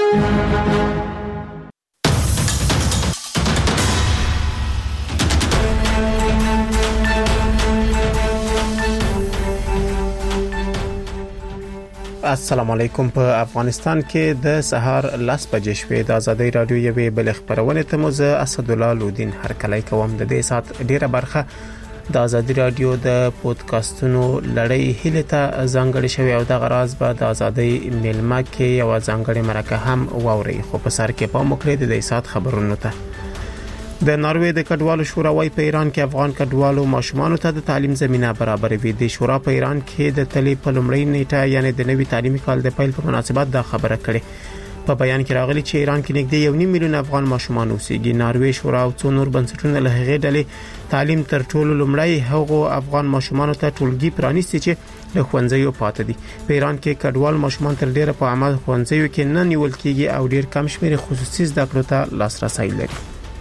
السلام علیکم. په افغانستان کې د سهار 10 بجې شوې د ازادي رادیو یوې بل خبرونه ته موزه اسد الله لودین هرکلی کوم. د دې سات ډیره برخه د ازادي رادیو د پودکاسټونو لړۍ هله ته ځانګړې شوې او د غراز به د ازادي میلمه کې یو ځانګړې مرکه هم ووري. خو په سر کې په مخکې د دې سات خبرونه ته د ناروې د کډوالو شورا وايي په ایران کې افغان کډوالو ماشومان ته د تعلیم زمينه برابروي. د شورا په ایران کې د تلې په لومړۍ نیټه یعنی د نوي تعلیمي کال د پیل په مناسبت دا خبره کړې. په بیان کې راغلي چې ایران کې نږدې 1.5 میلیون افغان ماشومان اوسېږي. ناروې شورا او څو نور بنسټونه له هغې ډلې تعلیم تر ټولو لومړی هغو افغان ماشومان ته ټولګي پرانیستي چې له ښوونځیو پاتې دي. په ایران کې کډوال ماشومان تر ډیره په عامه ښوونځیو کې نه نیول کېږي او ډیر کم شمېر خصوصي زده کړو ته لاسرسي لري.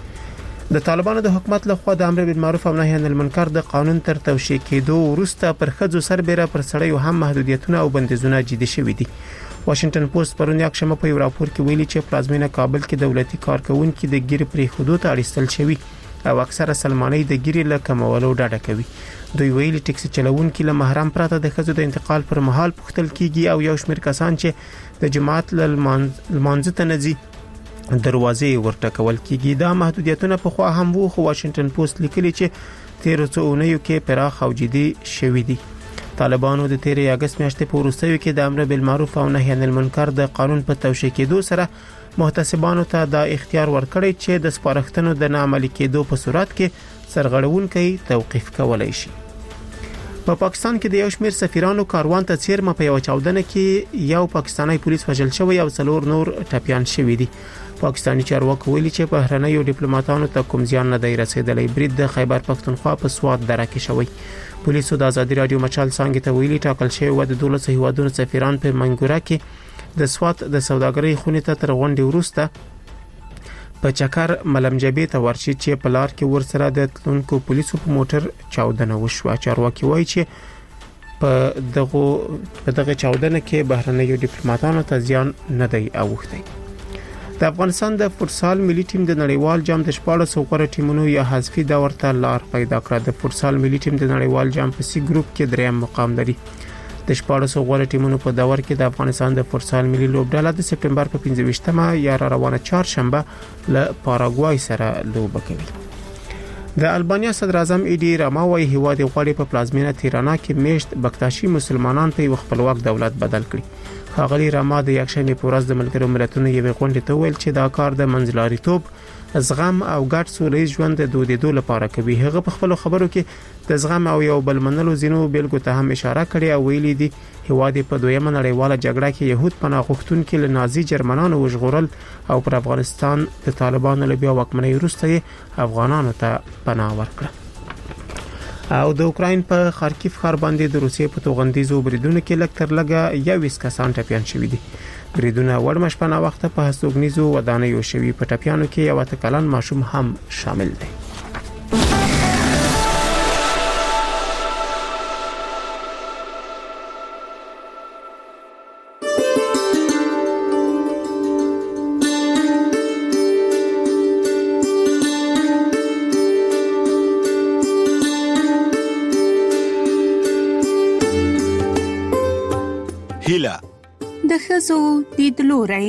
د طالبانو د حکومت له خوا د امر بالمعروف او نهي عن المنکر د قانون تر توشیح کېدو وروسته پر خځو سربېره پر سړیو هم محدودیتونه او بندیزونه جدي شوي دي. واشنگټن پوسټ پرون یکشنبه په یو راپور کې ویلي چې پلازمینه کابل کې دولتي کارکونکو د ګیر پرې حدود اړیستل شوی او اکثره سلماني د ګیر له کمولو ډډه کوي. دوی ویلي ټیکسي چلوونکو له محرم پرته د خځو د انتقال پر مهال پوښتل کیږي او یو شمېر کسان چې د جماعت لمانځه ته نزي دروازې ورته کول کیږي. دا محدودیتونه په خوا هم وو، خو واشنگټن پوسټ لیکلي چې 13 کې پراخ او جدي شوي دي. طالبانو د 13 اگست میاشتې په وروستیو کې د امر بالمعروف او نهي عن المنکر د قانون په توشیح کېدو سره محتسبانو ته دا اختیار ورکړی چې د سپارښتنو د ناعملي کېدو په صورت کې سرغړونکي توقيف کولای شي. په پاکستان کې د یو شمېر سفیرانو کاروان ته څیرمه په یو چاودنه کې یو پاکستانی پولیس وژل شوی او 4 نور ټپيان شوي دي. پاکستانی چارواکو ویلي چې بهرنیو ډیپلوماټانو ته کوم زیان نه دی رسیدلی. برید د خیبر پختونخوا په سوات دره کې شوی. پولیسو د ازادي رادیو مچال څنګه ته ویلي ټاکل شوی و د 12 هیوادونو سفیران په منګوره کې د سوات د سوداګرۍ خونې ته تر غونډې وروسته په چکر ملمجبې ته ورشي چې په لار کې ورسره د تلونکو پولیسو په موټر چاودنه وشوه. چارواکي وایي چې په دغه چاودنه کې بهرنیو ډیپلوماټانو ته زیان نه دی اوښتی. د افغانستان د فوتسال ملي ټیم د نړیوال جام د 14 غوړه ټیمونو یا حذفي دور ته لار پیدا کړه. د فوتسال ملي ټیم د نړیوال جام په سی ګروپ کې دریم مقام لري. د 14 غوړه ټیمونو په دور کې د افغانستان د فوتسال ملي لوبډله د سپټمبر په 15مه یا روانه چهارشنبه له پاراګوای سره لوبه کوي. د البانیا صدر اعظم ایډی راما وايي هیواد غوړي په پلازمینه تیرانا کې میشت بکتاشي مسلمانان په خپلواک دولت بدل کړي. ښاغلي راما د یکشنبه په ورځ د ملګرو ملتونو یوې غونډې ته ویل چې دا کار د منځلاریتوب، زغم او ګډ سولهییز ژوند د دودیدو لپاره کوي. هغه په خپل خبرو کې د زغم او یو بل منلو زینو بیلګو ته هم اشاره کړې او ویلي دي هیواد په دویمه نړیواله جګړه کې يهود پناه غوښتونکو له نازي جرمنانو وژغورل او پر افغانستان د طالبانو له بیا واکمنۍ وروسته افغانانو ته پناه ورکړه. او د اوکراین په خارکیف ښار باندې د روسیې په توغندیزو بریدونو کې لکتر لګه 21 کسان ټپيان شوي دي. بریدونه وړ مشپنه وخت په هستوګنیزو ودانیو شوي. په ټپيانو کې یو تکلن ماشوم هم شامل دی. د ښځو لیدلوری.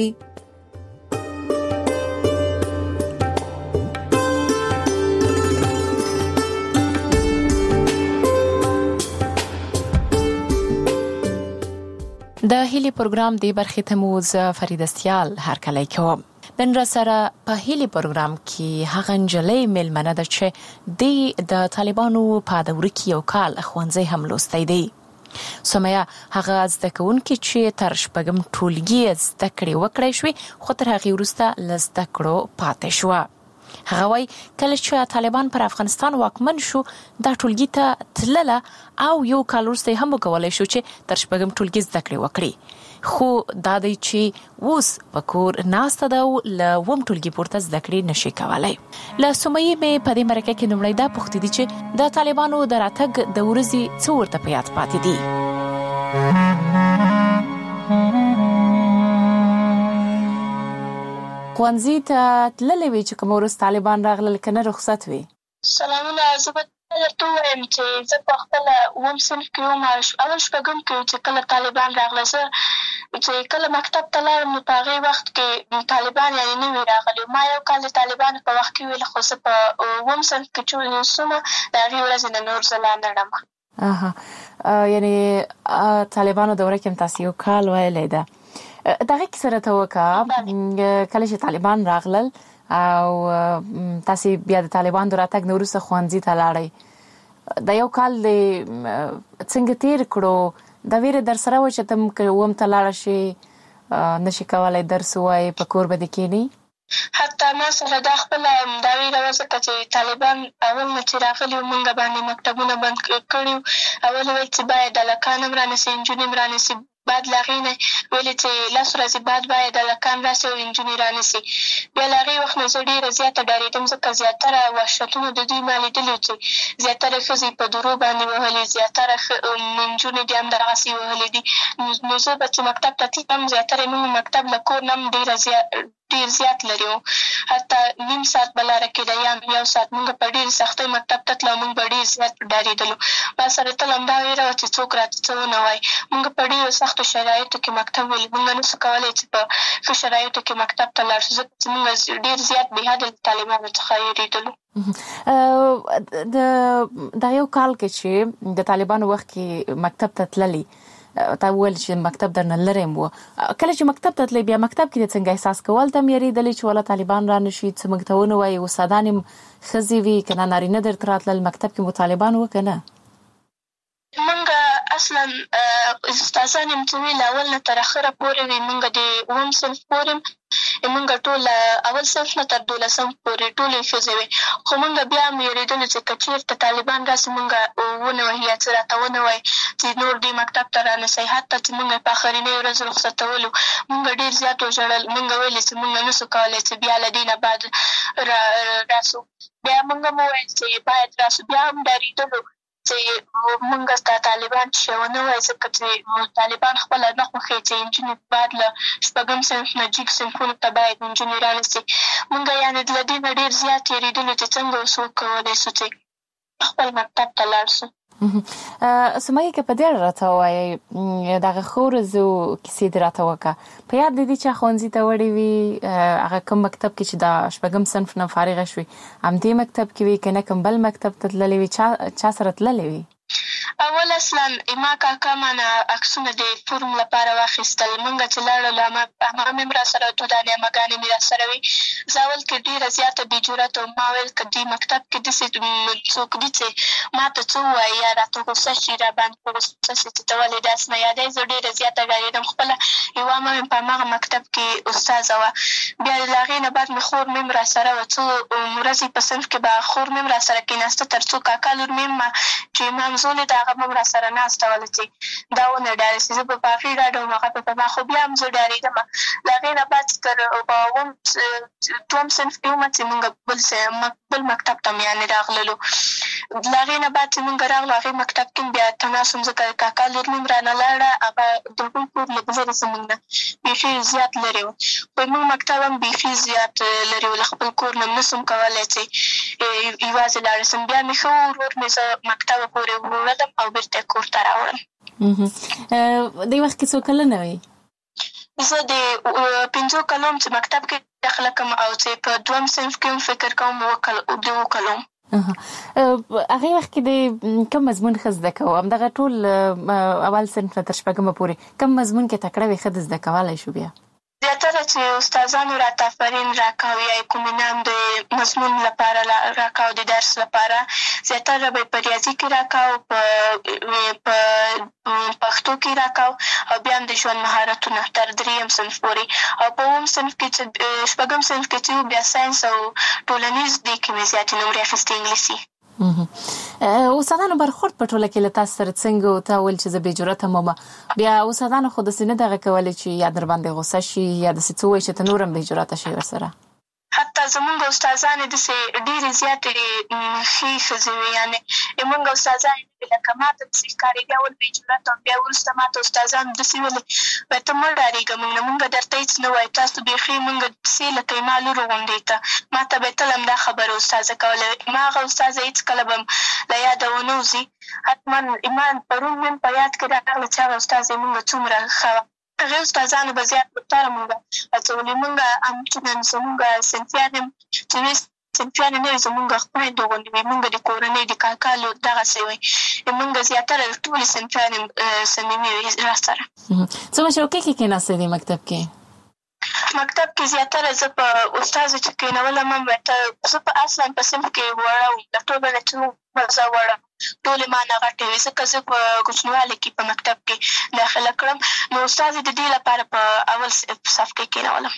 د هیلي پروګرام دی برخه ته مو ز فریدستیال هرکلی کوم. نن را سره په هیلي پروګرام کې هغه نجلۍ ملمنه ده چې د طالبانو په دور کې یو کال ښوونځی هم لوستی دی. سمیا هغه زده کوونکې چې تر شپږم ټولګي زده کړې وکړې شوې خو تر هغې وروسته له زده کړو پاتې شوه. هغه وایي کله چې طالبان پر افغانستان واکمن شو دا ټولګي ته تلله او یو کال وروسته هم وکولای شو چې تر شپږم ټولګي زده کړې وکړي. خو دا دی چې اوس په کور ناسته ده او له اووم ټولګي پورته زده کړې نشي کولی. له سمیې مې په دې مرکه کې لومړی دا پوښتنه دي چې د طالبانو د راتګ د ورځې څه ورته په یاد پاتې دي. ښوونځي ته تللې وي چې کوم ورځ طالبان راغلل کنه رخصت وي؟ سلامونه، زه به درته ووایم چې زه په خپله اووم صنف کې وم، اول شپږم کې چې کله طالبان راغله. زه چې کله مکتب ته لاړم نو په هغې وخت کې طالبان یعنې نه وي راغلي. ما یو کال د طالبانو په وخت کې ویل، خو زه په اووم صنف کې چې اوسمه د هغې ورځې نه نور زه لا نه ډم. یعنې طالبانو دوره کې هم تاسې یو کال ویلی ده. دغه کیسه راته وکړه، کله چې طالبان راغلل او تاسې بیا د طالبانو د راتګ نه وروسته ښوونځي ته لاړئ، دا یو کال دې څنګه تېر کړو؟ دا ویره در سره وه چې ته که اووم ته لاړه شې نشي کولی درس ووایې، په کور به دې کښېنې؟ حتی ما سره دا خپله دا ویره وه، ځکه چې طالبان اول نه چې راغلي وو مونږ باندې مکتبونه بند کړي وو. اول ویل چې باید هلکان هم رانیسي، نجونې هم رانیسي. بعد له هغې نه ویلې چې 10 ورځې بعد باید هلکان راسي او نجونې رانیسي. بیا له هغې وخت نه زه ډېره زیاته ډارېدم، ځکه زیاتره وحشتونه د دوی ما لیدلي وو چې زیاتره ښځې په درو باندې وهلې، زیاتره نجونې دې هم دغسې وهلې دي. نو زه به چې مکتب ته تلم، زیاتره یې مونږ مکتب له کور نه هم ډېر زیات لرې وو. حتی نیم ساعت به لاره کېده یا یو ساعت. مونږ په ډېرې سختۍ مکتب ته تلو، مونږ به ډېر زیات ډارېدلو. ما سره تل همدا ویره وه چې څوک راته څه ونه وایي. مونږ په ډېرو سختو شرایطو کې مکتب ولي، مونږ نه سو کولی چې په ښه شرایطو کې مکتب ته لاړ شو، ځکه چې مونږ ډېر زیات بېحده له طالبانو څخه وېرېدلو. دا یو کال کې چې د طالبانو وخت کې مکتب ته تللي، تا وویل چې مکتب درنه لرې و، کله چې مکتب ته تللی بیا مکتب کې دې څنګه احساس کول؟ ته هم یېرېدلې چې والا طالبان را نه شي، څه موږ ته ونه وایي؟ استادان هم ښځې وي که نه نارینه درته راتلل؟ مکتب کې مو طالبان وه که نه؟ مونږ اصلا استادان یم چې وي له اول نه تر اخره پورې وي. مونږ د اووم صنف پورې مونږ ټول اول صنف نه تر 12 پورې ټولې ښځې وې. خو مونږ بیا هم یېرېدلو چې که چېرته طالبان راسي مونږ ونه وهي یا څه راته ونه وایي چې نور دې مکتب ته رانیسئ. حتی چې مونږ په آخرنۍ ورځ رخصتولو مونږ ډېر زیات وژړل. مونږ ویلې چې مونږ نه سو کولی چې بیا له دې نه بعد راسو. بیا مونږ هم وویل چې باید راسو. بیا هم ډارېدلو چې مونږ ته طالبان چې ونه وایي، ځکه چې طالبان خپله نه خوښوي چې نجونې بعد له شپږم صنف نه جګ صنفونو ته باید نجونې رانیسي. مونږ یعنې له دې نه ډېر زیات یېرېدلو چې څنګه اوس وکولی سو چې خپل مکتب ته لاړ سو. سمیه که په دې اړه راته ووایئ، دغه ښو ورځو کیسې دې راته وکړه. په یاد دې دي چې ښوونځي ته وړې وي، هغه کوم مکتب کې چې د شپږم صنف نه فارغه شوې همدې مکتب کې وي که نه کوم بل مکتب ته تللې وي؟ چا سره تللې وي؟ اول اصلا ما کاکا مانه عکسونه د فورم لپاره واخیستل. مونږ چې لاړو عمه مې را سره 2 دانې عمهګانې مې را سره وي. زه اول کې ډېره زیاته بې جرأته وم. ما ویل که دې مکتب کې داسې څوک دي چې ما ته څه ووایي یا راته غوسه شي، را باندې په غوسه شي چې ته ولې داسې نه یادوې. زه ډېره زیاته ډارېدم. خپله یوه عمه مې په هماغه مکتب کې استاذه وه. بیا له هغې نه بعد مې خور مې هم را سره وه. څو ورځې په صنف کې به خور مې هم را سره کېناسته، تر څو کاکا لور مې هم چې مامزولې ده هغه به هم را سره ناسته وله چې دا ونه ډارې شي. زه به په هغې ډاډه وم، هغه به په ما. خو بیا هم زه ډارېدم. له هغې نه بعد تر دوم صنف کې ومه چې مونږ بل مکتب ته یعنې راغللو. له هغې نه بعد چې مونږ راغلو هغې مکتب کې بیا تناس وم، ځکه کاکا لور مې هم رانه لاړه. هغه د هغوی کور لږ لرې زمونږ نه بیخي زیات لرې و. خو مونږ مکتب هم بیخي زیات لرې و. له خپل کور نه نه سم کولی چې یوازې لاړه سم. بیا مې ښه ورور مې زه مکتبه پورې وړلم او بېرته کور ته راوړم. دې وخت کې څو کلنه وې؟ زه د 5 کلو چې مکتب کې داخله کوم او چې په دوم صنف کې هم فکر کوم 2 کلو. هغې وخت کې د کوم مضمون ښه زده کوو؟ همدغه ټول اول صنف نه تر شپږمه پورې کوم مضمون کې تکړه وې ښه د زده کولی شو؟ بیا زیاتره چې استادانو راته آفرین راکاو یا کوم انعام د مضمون لپاره راکاو، د درس لپاره زیاتره به په ریاضي کې راکاو، په پښتو کې راکاو او بیا هم د ژوند مهارتونه تر 3م صنف پورې. او په 9م صنف کې چې 6م صنف کې چې بیا ساینس او ټولنیز دې کې مې زیاتې نمرې اخیستې، انګلیسي. استادانو برخورد په ټوله کې له تاسو سره څنګه و؟ ته ویل چې زه بې جرأته وم، بیا استادانو خو داسې نه دغه کولی چې یا در باندې غوسه شي یا داسې څه ووایي چې ته نور هم بې جرأته شي ورسره؟ حتی زمونږ استادان د سه ډېرې زیاتې ښې ښځې وې، یعنې زمونږ استادان لکه ماته داسې ښکارېدې اول به یې جرأت او بیا وروسته ماته استادانو داسې ویلې وایي ته مه ډارېږه موږ نه، موږ درته هېڅ نه وایو، تاسو بیخي موږ داسې لکه زما لور غوندې ته. ماته به یې تل همدا خبره استاذه کوله. ما هغه استاذه هېڅکله به له یاده ونه وځي. حتما ما پرون نن په یاد کې راغله چې هغه استاذه یې موږ څومره ښه وه. هغې استادانو به زیات بهتره موږ هڅولې. موږ همچنان زموږ صنفیان هم چې وې صنفیان نه وي زموږ خویندو غوندې وي، موږ د کورنۍ د کاکا لور دغسې وی. موږ زیاتره ټولې صنفیان صمیمي وي را سره. څومره چوکۍ کې کېناستې دې مکتب کې؟ مکتب کې زیاتره زه په استازو چې کېنولم هم زه په اصلا په صنف کې وړه وم، د ټولو نه چې زه وړه ټولې ما نه غټې وې، ځکه زه په کوچنیوالي کې په مکتب کې داخله کړم. نو استازې د دې لپاره په اول صف کې کېنولم.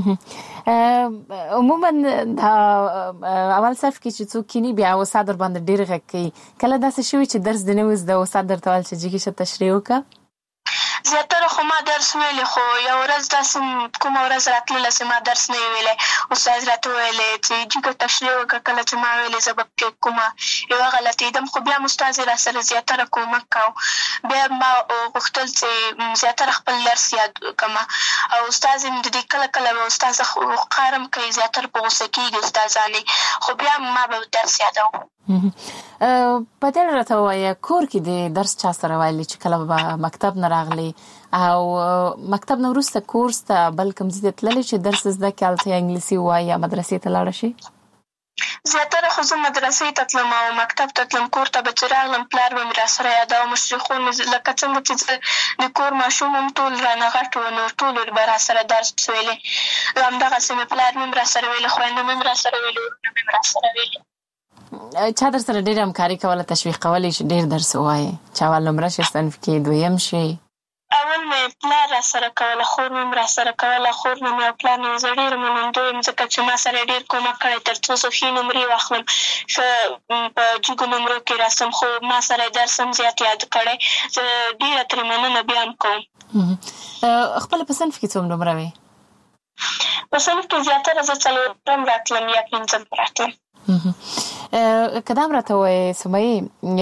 عموما دا اول صف کې چې څوک کینی بیا استاد ور باندې ډېر غږ کوي. کله داسې شوي چې درس دې نه وي زده استاد درته ویل چې جګې شه تشریح وکړه؟ زیاتره خو ما درس ویلی، خو یو ورځ داسې کومه ورځ راتلله چې ما درس نه وي ویلی، استاد راته ویلی چې جګه تشریح وکړه. کله چې ما ویلې زه به پکې کومه یوه غلطېدم، خو بیا هم استاد را سره زیاتره کومک کوو. بیا ما غوښتل چې زیاتره خپل درس یاد کړم، او استاد یې د دې کله کله به استاذه قهر هم کوي، زیاتره په غوسه کېږي استادانې، خو بیا ما به درس یادوم. په دې راته ووایه کور کې د درس چا سره ویلي چې کله به مکتب نه راغلی او مکتب نه وروسته کورس ته بل کوم ځای ته تللی چې درس زده کړې هلته یا انګلیسي ووایي یا مدرسې ته لاړه شي؟ زیاتره خو زه مدرسې ته تلم او مکتب ته تلم. کور ته به چې راغلم پلار به مې را سره یاده او مشرخون لکه څنګه چې زه د کور ماشوم هم ټول رانه غټ وو، نو ټولو به را سره درس ویلې. همدغسې مې پلار مې هم را سره ویلې، خویندو مې هم را سره ویلې، ورونه مې هم را سره ویلې. چا در سره ډېره همکاري کوله، تشویق کولی چې ډېر درس ووایې؟ چې اول نمره شي صنف کې، دویم شي؟ اول مې پلار را سره کوله، خور مې هم را سره کوله. خور مې او پلار مې زه ډېره منندوی یم، ځکه چې ما سره ډېر کومک کړی تر څو زه ښې نمرې واخلم، ښه په جګو نمرو کې راسم. خو ما سره یې درس هم زیات یاد کړی. زه ډېره ترې مننه بیا هم کوم. خپله په صنف کې څومره نمره وې؟ په صنف کې زیاتره زه څلورم راتلم یا پنځم راتلم. که دا هم راته ووایې سمیې،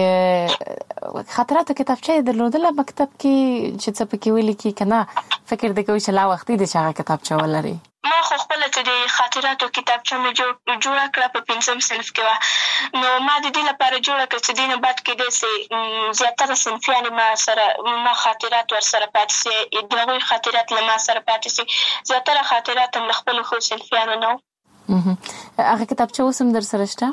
خاطراتو کتابچه یې درلودله مکتب کې چې څه پکې ولیکي که نه فکر دې کوي چې لا وختي دی چې هغه کتابچه ولري؟ ما خو خپله چې د خاطراتو کتابچه مې جوړه کړه په پنځم صنف کې وه. نو ما د دې لپاره جوړه کړه چې دې نه بعد کېدی سي زیاتره صنفیانې ما خاطرات ورسره پاتې سي، د هغوی خاطرات له ما سره پاتې سي. زیاتره خاطرات هم له خپلو ښو صنفیانو نه وو. هغه کتابچه اوس هم در سره شته؟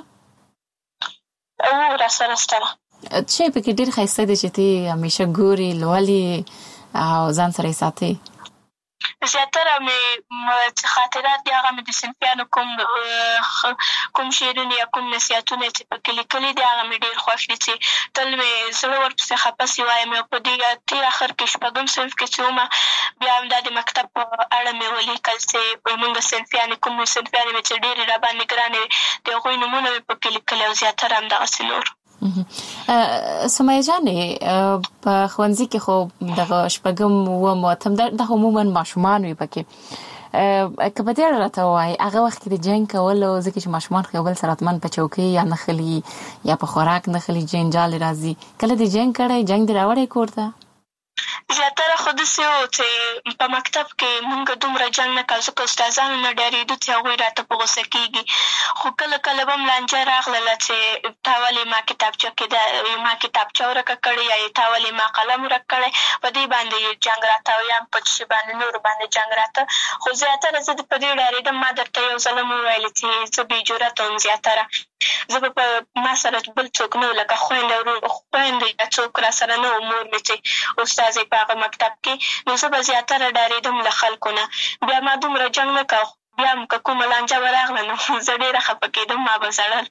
را سره شته. څه پکې ډېر ښایسته دی چې ته همیشه ګورې، لولې او ځان سره یې ساتې؟ زیاتره مې خاطرات دي هغه مې د صنفیانو کوم شعرونه یا کوم نصیحتونه چې پکې لیکلي دي هغه مې ډېر خوښ دي چې تل مې زړه ورپسې خفه سي وایم. او په دې تېر اخر کې شپږم صنف کې چې ومه بیا همدا د مکتب په اړه مې ولیکل چې زموږ صنفیانې کوم صنفیانې مې چې ډېرې راباندې ګرانې وې د هغوی نومونه مې پکې لیکلي او زیاتره همدغسې نور. سمیه جانې په ښوونځي کې خو دغه شپږم اووم اتم دا عموما ماشومان وي پکې، که په دې اړه راته ووایې هغه وخت کې د جنګ کولو، ځکه چې ماشومان خو یو بل سره حتما په چوکۍ یا نښلي یا په خوراک نښلي، جنجال راځي، کله دې جنګ کړی، جنګ دې راوړی کور ته؟ زیاتره خو داسې وو چې په مکتب کې مونږ دومره جنګ نه کوو، ځکه استادانو نه ډارېدو چې هغوی راته په غوسه کېږي. خو کله کله به هم لانجه راغلله چې تا ولې ما کتابچه کې ما کتابچه ورکه کړې یا تا ولې ما قلم ورک کړی، په دې باندې جنګ راته او یا په څه باندې نورو باندې جنګ راته. خو زیاتره زه په دې ډارېدم. ما درته یو ځل هم وویلې چې زه بې جرأته وم. زیاتره زه به په ما سره بل څوک نه و، لکه خویندې یا څوک را سره نه و، مور مې چې استازی په هغه مکتب کې، نو زه به زیاتره ډارېدم له خلکو نه. بیا ما دومره جنګ نه کوه، بیا هم که کومه لانجه به راغله نو زه ډېره خفه کېدم، ما به ژړل.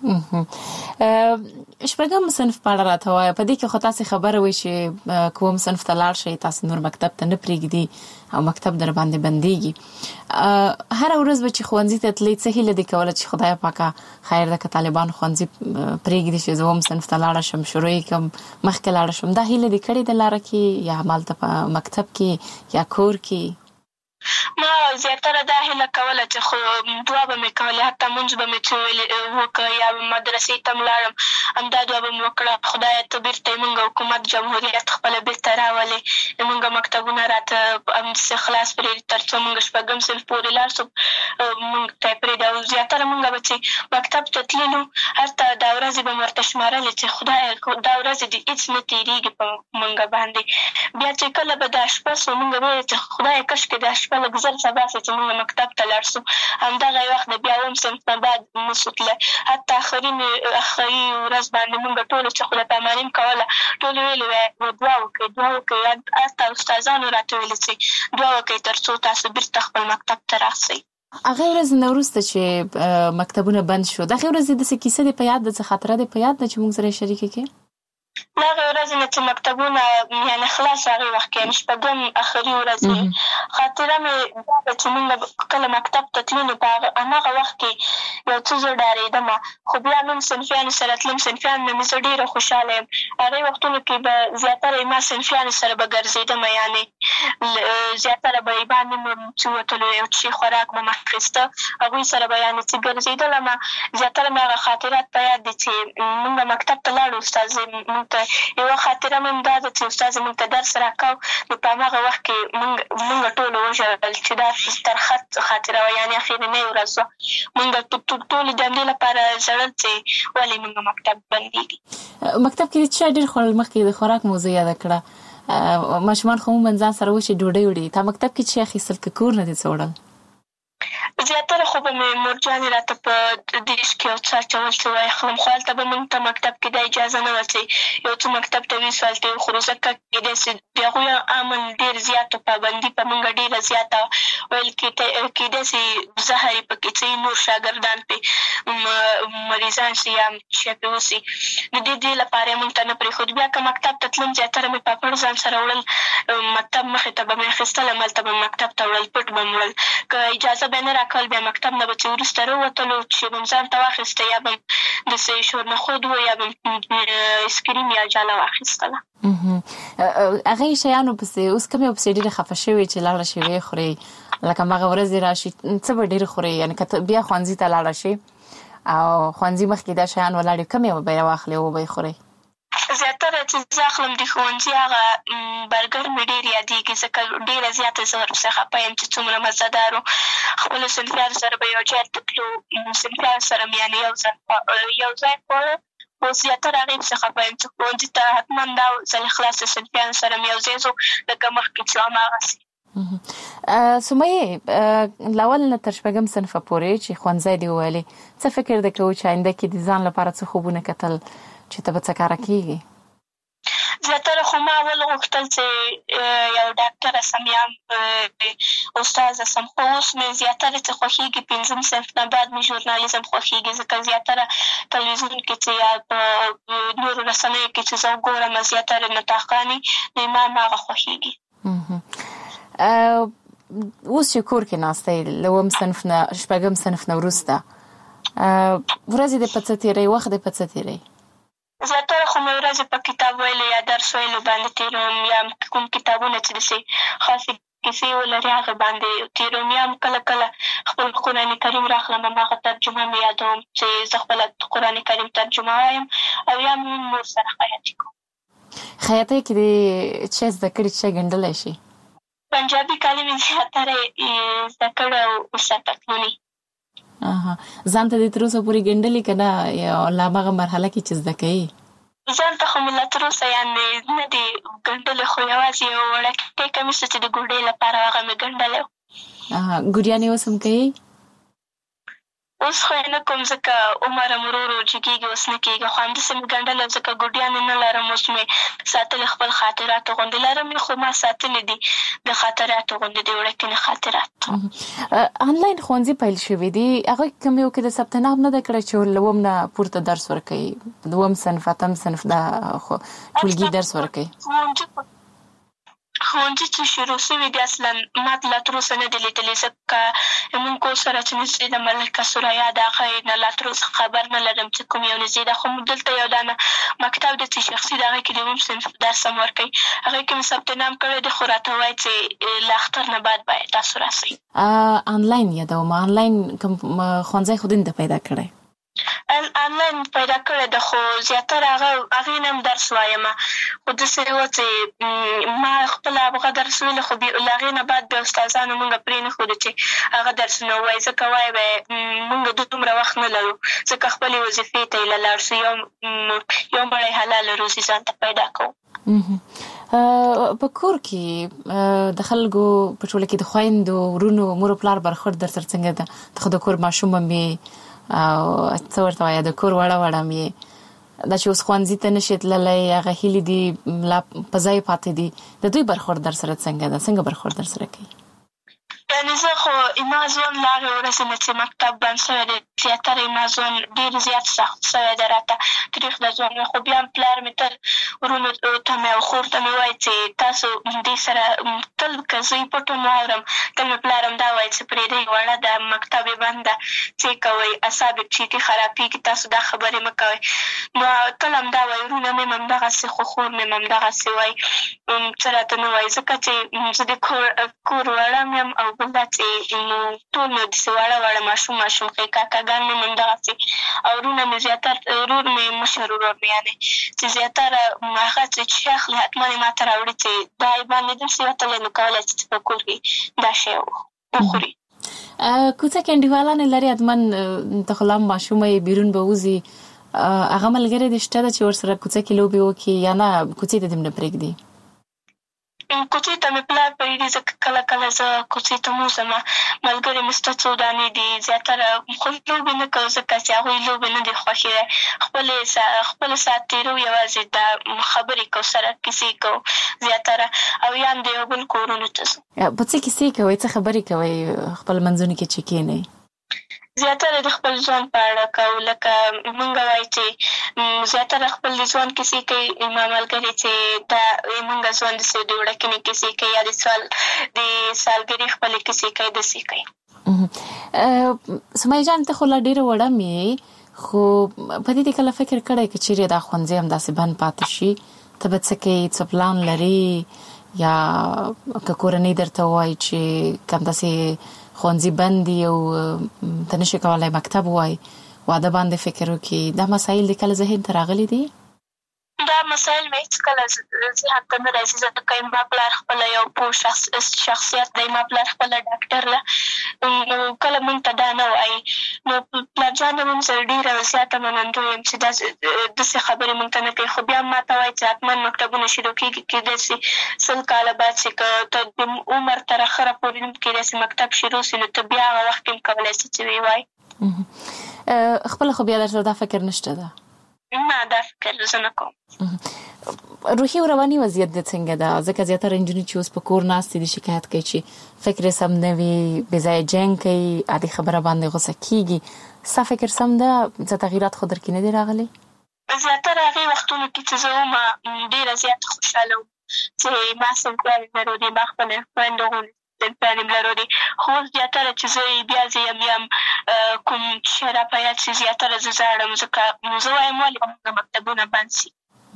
شپږم صنف په اړه راته وایه. په دې کې خو تاسې خبره وایي چې کوم صنف ته لاړ شئ، تاسې نور مکتب ته نه پرېږدي او مکتب در باندې بندېږي. هره ورځ به چې ښوونځي ته تلئ څه هیله دې کوله چې خدای پاکه خیر ده که طالبان ښوونځي پرېږدي چې زه هم صنف ته لاړه شم، شروع یې کړم، مخکې لاړه شم، دا هیله دې کړې ده لاره کې یا همالته په مکتب کې یا کور کې؟ ما زیاتره دا هیله کوله چې خو دعا به مې کولې، حتی مونځ به مې څه وکړه یا مدرسې ته م لاړم، همدا دعا به مې وکړه، خدایه ته بېرته یې مونږ حکومت جمهوریت خپله بېرته راولې، مونږ مکتبونه راته همداسې خلاص پرېږدي تر څو مونږ شپږم صنف پورې لاړ شو، مونږ ته یې پرېږدي. او زیاتره مونږ به چې مکتب ته تللو هلته دا ورځې به مې ورته شمارلې چې خدایه دا ورځې دې هېڅ نه تېرېږي په مونږ باندې. بیا چې کله به دا شپه سو مونږ به ویل چې خدایه کاشکې دا شپه لږ زر سبا سي چې مونږ مکتب ته لاړ سو. همدغه وخت د بیا اووم صنف نه بعد نسو تللی، حتی آخري ورځ باندې مونږ ټولو چې خدای پاماني م کوله ټولو ویلې وی دعا وکړئ حتی استادانو راته ویلې چې دعا وکړئ تر څو تاسو بېرته خپل مکتب ته راسئ. هغه ورځ نه وروسته چې مکتبونه بند شو، دغه ورځ داسې کیسه دې په یاد ده، څه خاطره دې په یاد ده چې موږ سره یې شریکه کړې؟ د هغې ورځې نه چې مکتبونه یعنې خلاص هغې وخت کې یعنې شپږم آخري ورځ خاطره مې دا ده چې مونږ کله مکتب ته تلو نو په هماغه وخت کې یو څه زه ډارېدم، خو بیا نوم صنفیانو سره تلم، صنفیانو نه مې زه ډېره خوشحاله یم. هغې وختونو کې به زیاتره ما صنفیانو سره به ګرځېدم، یعنې زیاتره به یې باندې مو چې وتلو یو څه خوراک به مې اخېسته، هغوی سره به یعنې چې ګرځېدلم. زیاتره مې هغه خاطرات په یاد دي چې مونږ مکتب ته لاړو، استازۍ مونږ ته یوه خاطره مې هم دا ده چې استازۍ مونږ ته درس راکاو نو په هماغه وخت کې مونږ ټولو وژړل چې دا ترخه خاطره وه، یعنې اخرنۍ ورځ وه. مونږ ټولې د همدې لپاره ژړل چې ولې مونږ مکتب بندېږي. مکتب کې څه ډېر خوړل؟ مخکې د خوراک موضوع یاده کړه، ماشومان خو عموماً ځان سره وشي ډوډۍ وړي، تا مکتب کې څه اخیستل که کور نه دې څه وړل؟ زیاتره خو به مې مورجانې راته په دیش کې یو څه اچول چې وایخلم، خو هلته به مونږ ته مکتب کې دا اجازه نه وه چې یو څه مکتب ته ویسو هلته یې وخورو، ځکه کېدای سي د هغوی امن ډېر زیات و، پابندي په مونږ ډېره زیاته وه، ویل کېدای سي زهر یې پکې څه نور شاګردان پرې مریضان سي یا شی پرې وسي، د دې لپاره یې مونږ ته نه پرېښود. بیا که مکتب ته تلم زیاتره مې پاپړ ځان سره وړل، مکتب مخې ته به مې اخېستل، هملته به مکتب ته وړل، پټ به م وړل، که اجازه به یې نه راکول بیا مکتب نه به چې وروسته راووتلو چې به م ځان ته واخېسته یا به م داسې شورنخود و یا به م اسکریم یا جاله واخېستله. هغې شیانو پسې اوس کوم یو پسې ډېرې خفه شوې چې لاړه شي ویې خورې، لکه هماغه ورځې راشي څه به ډېر خورې؟ یعنې که بیا ښوونځي ته لاړه شي او ښوونځي مخکې دا شیان ولاړې، کوم یو به یې واخلې او به یې خورې؟ زیاتره چې زه اخلم د ښوونځي هغه برګر مې ډېر یادېږي، ځکه ډېره زیاته زه ورپسې خفه یم چې څومره مزهدار و. خپلو صنفیانو سره به یو ځای ته تلو، صنفیانو سره مې یعنې یو ځای خوړه، خو زیاتره هغې پسې خفه یم چې ښوونځي ته حتما دا ځل خلاص صنفیانو سره مې یو ځای ځو لکه مخکې چې هماغسې. سمیې له اول نه تر شپږم صنفه پورې چې ښوونځی دې وویلې، څه فکر دې کوو چې آینده کې د ځان لپاره څه خوبونه کتل چې ته به څه کاره کېږي؟ زیاتره خو ما اول غوښتل چې یو ډاکټره سم یا استاذه سم، خو اوس مې زیاتره چې خوښېږي پنځم صنف نه بعد مې ژورنالیزم خوښېږي، ځکه زیاتره تلویزیون کې چې یا په نورو رسنیو کې چې زه ګورم زیاتره نطاقانې نو ما هغه خوښېږي. اوس چې کور کې ناسته یې له اووم صنف نه شپږم صنف نه وروسته ورځې دې په څه تېروي، وخت دې په څه تېروي؟ زیاتره خو مې ورځې په کتاب ویلو یا درس ویلو باندې تېروم، یا کوم کتابونه چې داسې خاصې کیسې ولري هغه باندې تېروم، یا هم کله کله خپل قرآن کریم راخلم هماغه ترجمه مې یادوم چې زه خپله قرآن کریم ترجمه وایم، او یا مې مور سره خیاطي کوم. خیاطۍ کې دې څه زده کړي چې ګنډلی شي؟ پنجابي کالي مې زیاتره زده کړی او اوسه پتلوني. ځان ته دې تر اوسه پورې ګنډلي که نه، یا لا هماغه مرحله کې چې زده کوي؟ ځان ته خو مې لا تر اوسه یعنې نه دي ګنډلې، خو یوازې یو وړکې کمیس چې د ګوډۍ لپاره هغه مې ګنډلی و. ګوډیانې اوس هم کوي؟ اوس خو یې نه کوم ځکه عمر هم ورو ورو جګېږي، اوس نه کېږي، خو همداسې مې ګنډلی ځکه ګوډیانې نه لرم، اوس مې ساتلې خپل خاطراتو غوندې لرم یې، خو ما ساتلې دي د خاطراتو غوندې د وړکې خاطرات. آنلاین ښوونځي پیل شوي دي، هغوی کوم یو کې د ثبت نام نه ده کړی چې له اووم نه پورته درس ورکوي، دوم صنف اتم صنف دا ټولګي درس ورکوي؟ ښوونځي چې شروع شوي دي اصلا ما لا تر اوسه نه دي لیدلي، ځکه زمونږ کور سره چې نږدې د ملکه ثریا د هغه یې نه لا تر اوسه خبر نه لرم چې کوم یو نږدې ده. خو دلته یو دانه مکتب دی چې شخصي د هغې کې د اووم صنف درس هم ورکوي، هغې کې مې ثبت نام کړی دی، خو راته وایي چې له اختر نه بعد باید تاسو راسئ. آنلاین یادوم، آنلاین کوم ښوونځی خو دې ته پیدا کړی؟ آنلاین پیدا کړی ده، خو زیاتره هغې نه هم درس وایم. خو داسې وه چې ما خپله هغه درس ویلو، خو له هغې نه بعد بیا استادانو مونږ پرېنښودو چې هغه درسونه ووایي، ځکه وایي به مونږ دومره وخت نه لرو، ځکه خپلې وظیفې ته یې له لاړ شو، یو مړی حلاله روزي ځان ته پیدا کوو. په کور کې د خلکو په ټوله کې د خویندو ورونو مور او پلار برخورد در سره څنګه ده؟ خو د کور ماشومه مې څه ورته وایه د کور وړه مې دا چې اوس ښوونځي ته نشي تللی، هغه هیلې دي لا په ځای پاتې دي، د دوی برخورد در سره څنګه ده؟ څنګه برخورد در سره کوي؟ یعنې زه خو زما ژوند له هغې ورځې نه چې مکتب بند شوی دی، زیاتره زما ژوند ډېر زیات سخت شوی دی، راته تریخ د ژوند وي. خو بیا هم پلار مې تل ورونو ته مې او خور ته مې وایي چې تاسو دې سره تل که زه یې پټ هم واورم، تل مې پلار هم دا وایي چې پرېږدئ وړه ده، مکتب یې بند ده، څه کوئ، اعصاب یې چیټي خرابېږي، تاسو دا خبرې مه کوئ. نو تل همدا وایي، ورونه مې هم همدغسې، خو خور مې هم همدغسې وایي، څه راته نه وایي، ځکه چې زه د کور وړه مې یم، او بل دا چې ټول مې داسې وړه ماشوم ښې کاکاګان مې هم همدغسې، او ورونه مې زیاتره، ورور مې مشر ورور مې یعنې چې زیاتره هغه چې شی اخلي حتما یې ما ته راوړي چې دا یې باندې داسې وتلی، نو کولی چې په کور کې دا شی وخوري. کوڅه کې انډیوالانې لري حتما، ته خو لا هم ماشومه یې، بیرون به وځي، هغه ملګري دې شته ده چې ورسره کوڅه کې لوبې وکړي، یا نه کوڅې ته دې هم نه پرېږدي؟ کوڅې ته مې پلار پرېږدي، ځکه کله کله زه کوڅې ته م وځم، ملګري مې شته څو دانې دي، زیاتره خو لوبې نه کوو، ځکه چې هغوی لوبې نه دي خوښې دی، خپل ساعت تېرو، یوازې دا خبرې کوو، سره کیسې کوو زیاتره، او یا هم د یو بل کورونو ته ځو. په څه کیسې کوئ؟ څه خبرې کوئ خپل منځونو کې چې کښېنئ؟ زیاتره د خپل ژوند په اړه کوو، لکه مونږ وایي چې زیاتره خپل د ژوند کیسې کوي، ما ملګري چې دا مونږ ژوند داسې د وړکینې کیسې کوي، یا د سالګرې خپلې کیسې کوي، داسې کوي. سمیه جان، ته خو لا ډېره وړه مې، خو په دې کله فکر کړی که چیرې دا ښوونځی همداسې بند پاتې شي، ته به څه کوې؟ څه پلان لرې؟ یا که کورنۍ درته ووایي چې که همداسې ښوونځي بند دي او ته نشي کولی مکتب ووایي، واده باندې فکر وکړي، دا مسایل دې کله ذهن ته راغلي دي؟ دا مسایل مې هېڅکله ذهن ته نه راځي، ځکه ما پلار خپله یو پوه شخصیت دی، ما پلار خپله ډاکټر ده، نو کله مونږ ته دا نه وایي. نو پلار جان هم زه ډېره زیاته منندوی یم چې داسې خبرې مونږ ته نه کوي، خو بیا هم ما ته وایي چې حتما مکتبونه شروع کېږي، کېدای شي 100 کاله بعد چې که ته د عمر تر اخره پورې هم کېدای شي مکتب شروع شي، نو ته بیا هغه وخت کې هم کولی شي چې ویې وایي. خپله خو بیا درته دا فکر نشته ده؟ نه، دا فکر زه نه کوم. روحي او رواني وضعیت دې څنګه ده؟ ځکه زیاتره نجونې چې اوس په کور ناستې دي شکایت کوي چې فکر یې سم نه وي، بې ځایه جنګ کوي، عادي خبره باندې غوسه کېږي. ستا فکر سم ده؟ څه تغییرات خو در کې نه دي راغلي؟ زیاتره هغې وختونو کې چې زه وم ډېره زیاته خوشحاله وم چې ما صنفیانې لرلې، ما خپلې خویندو غوندې صنفیانې لرلې، خو اوس زیاتره چې زه بیا زه یم کوم شی را په یاد شي، زیاتره زه ژاړم، ځکه زه وایم ولې زموږ مکتبونه بند شي.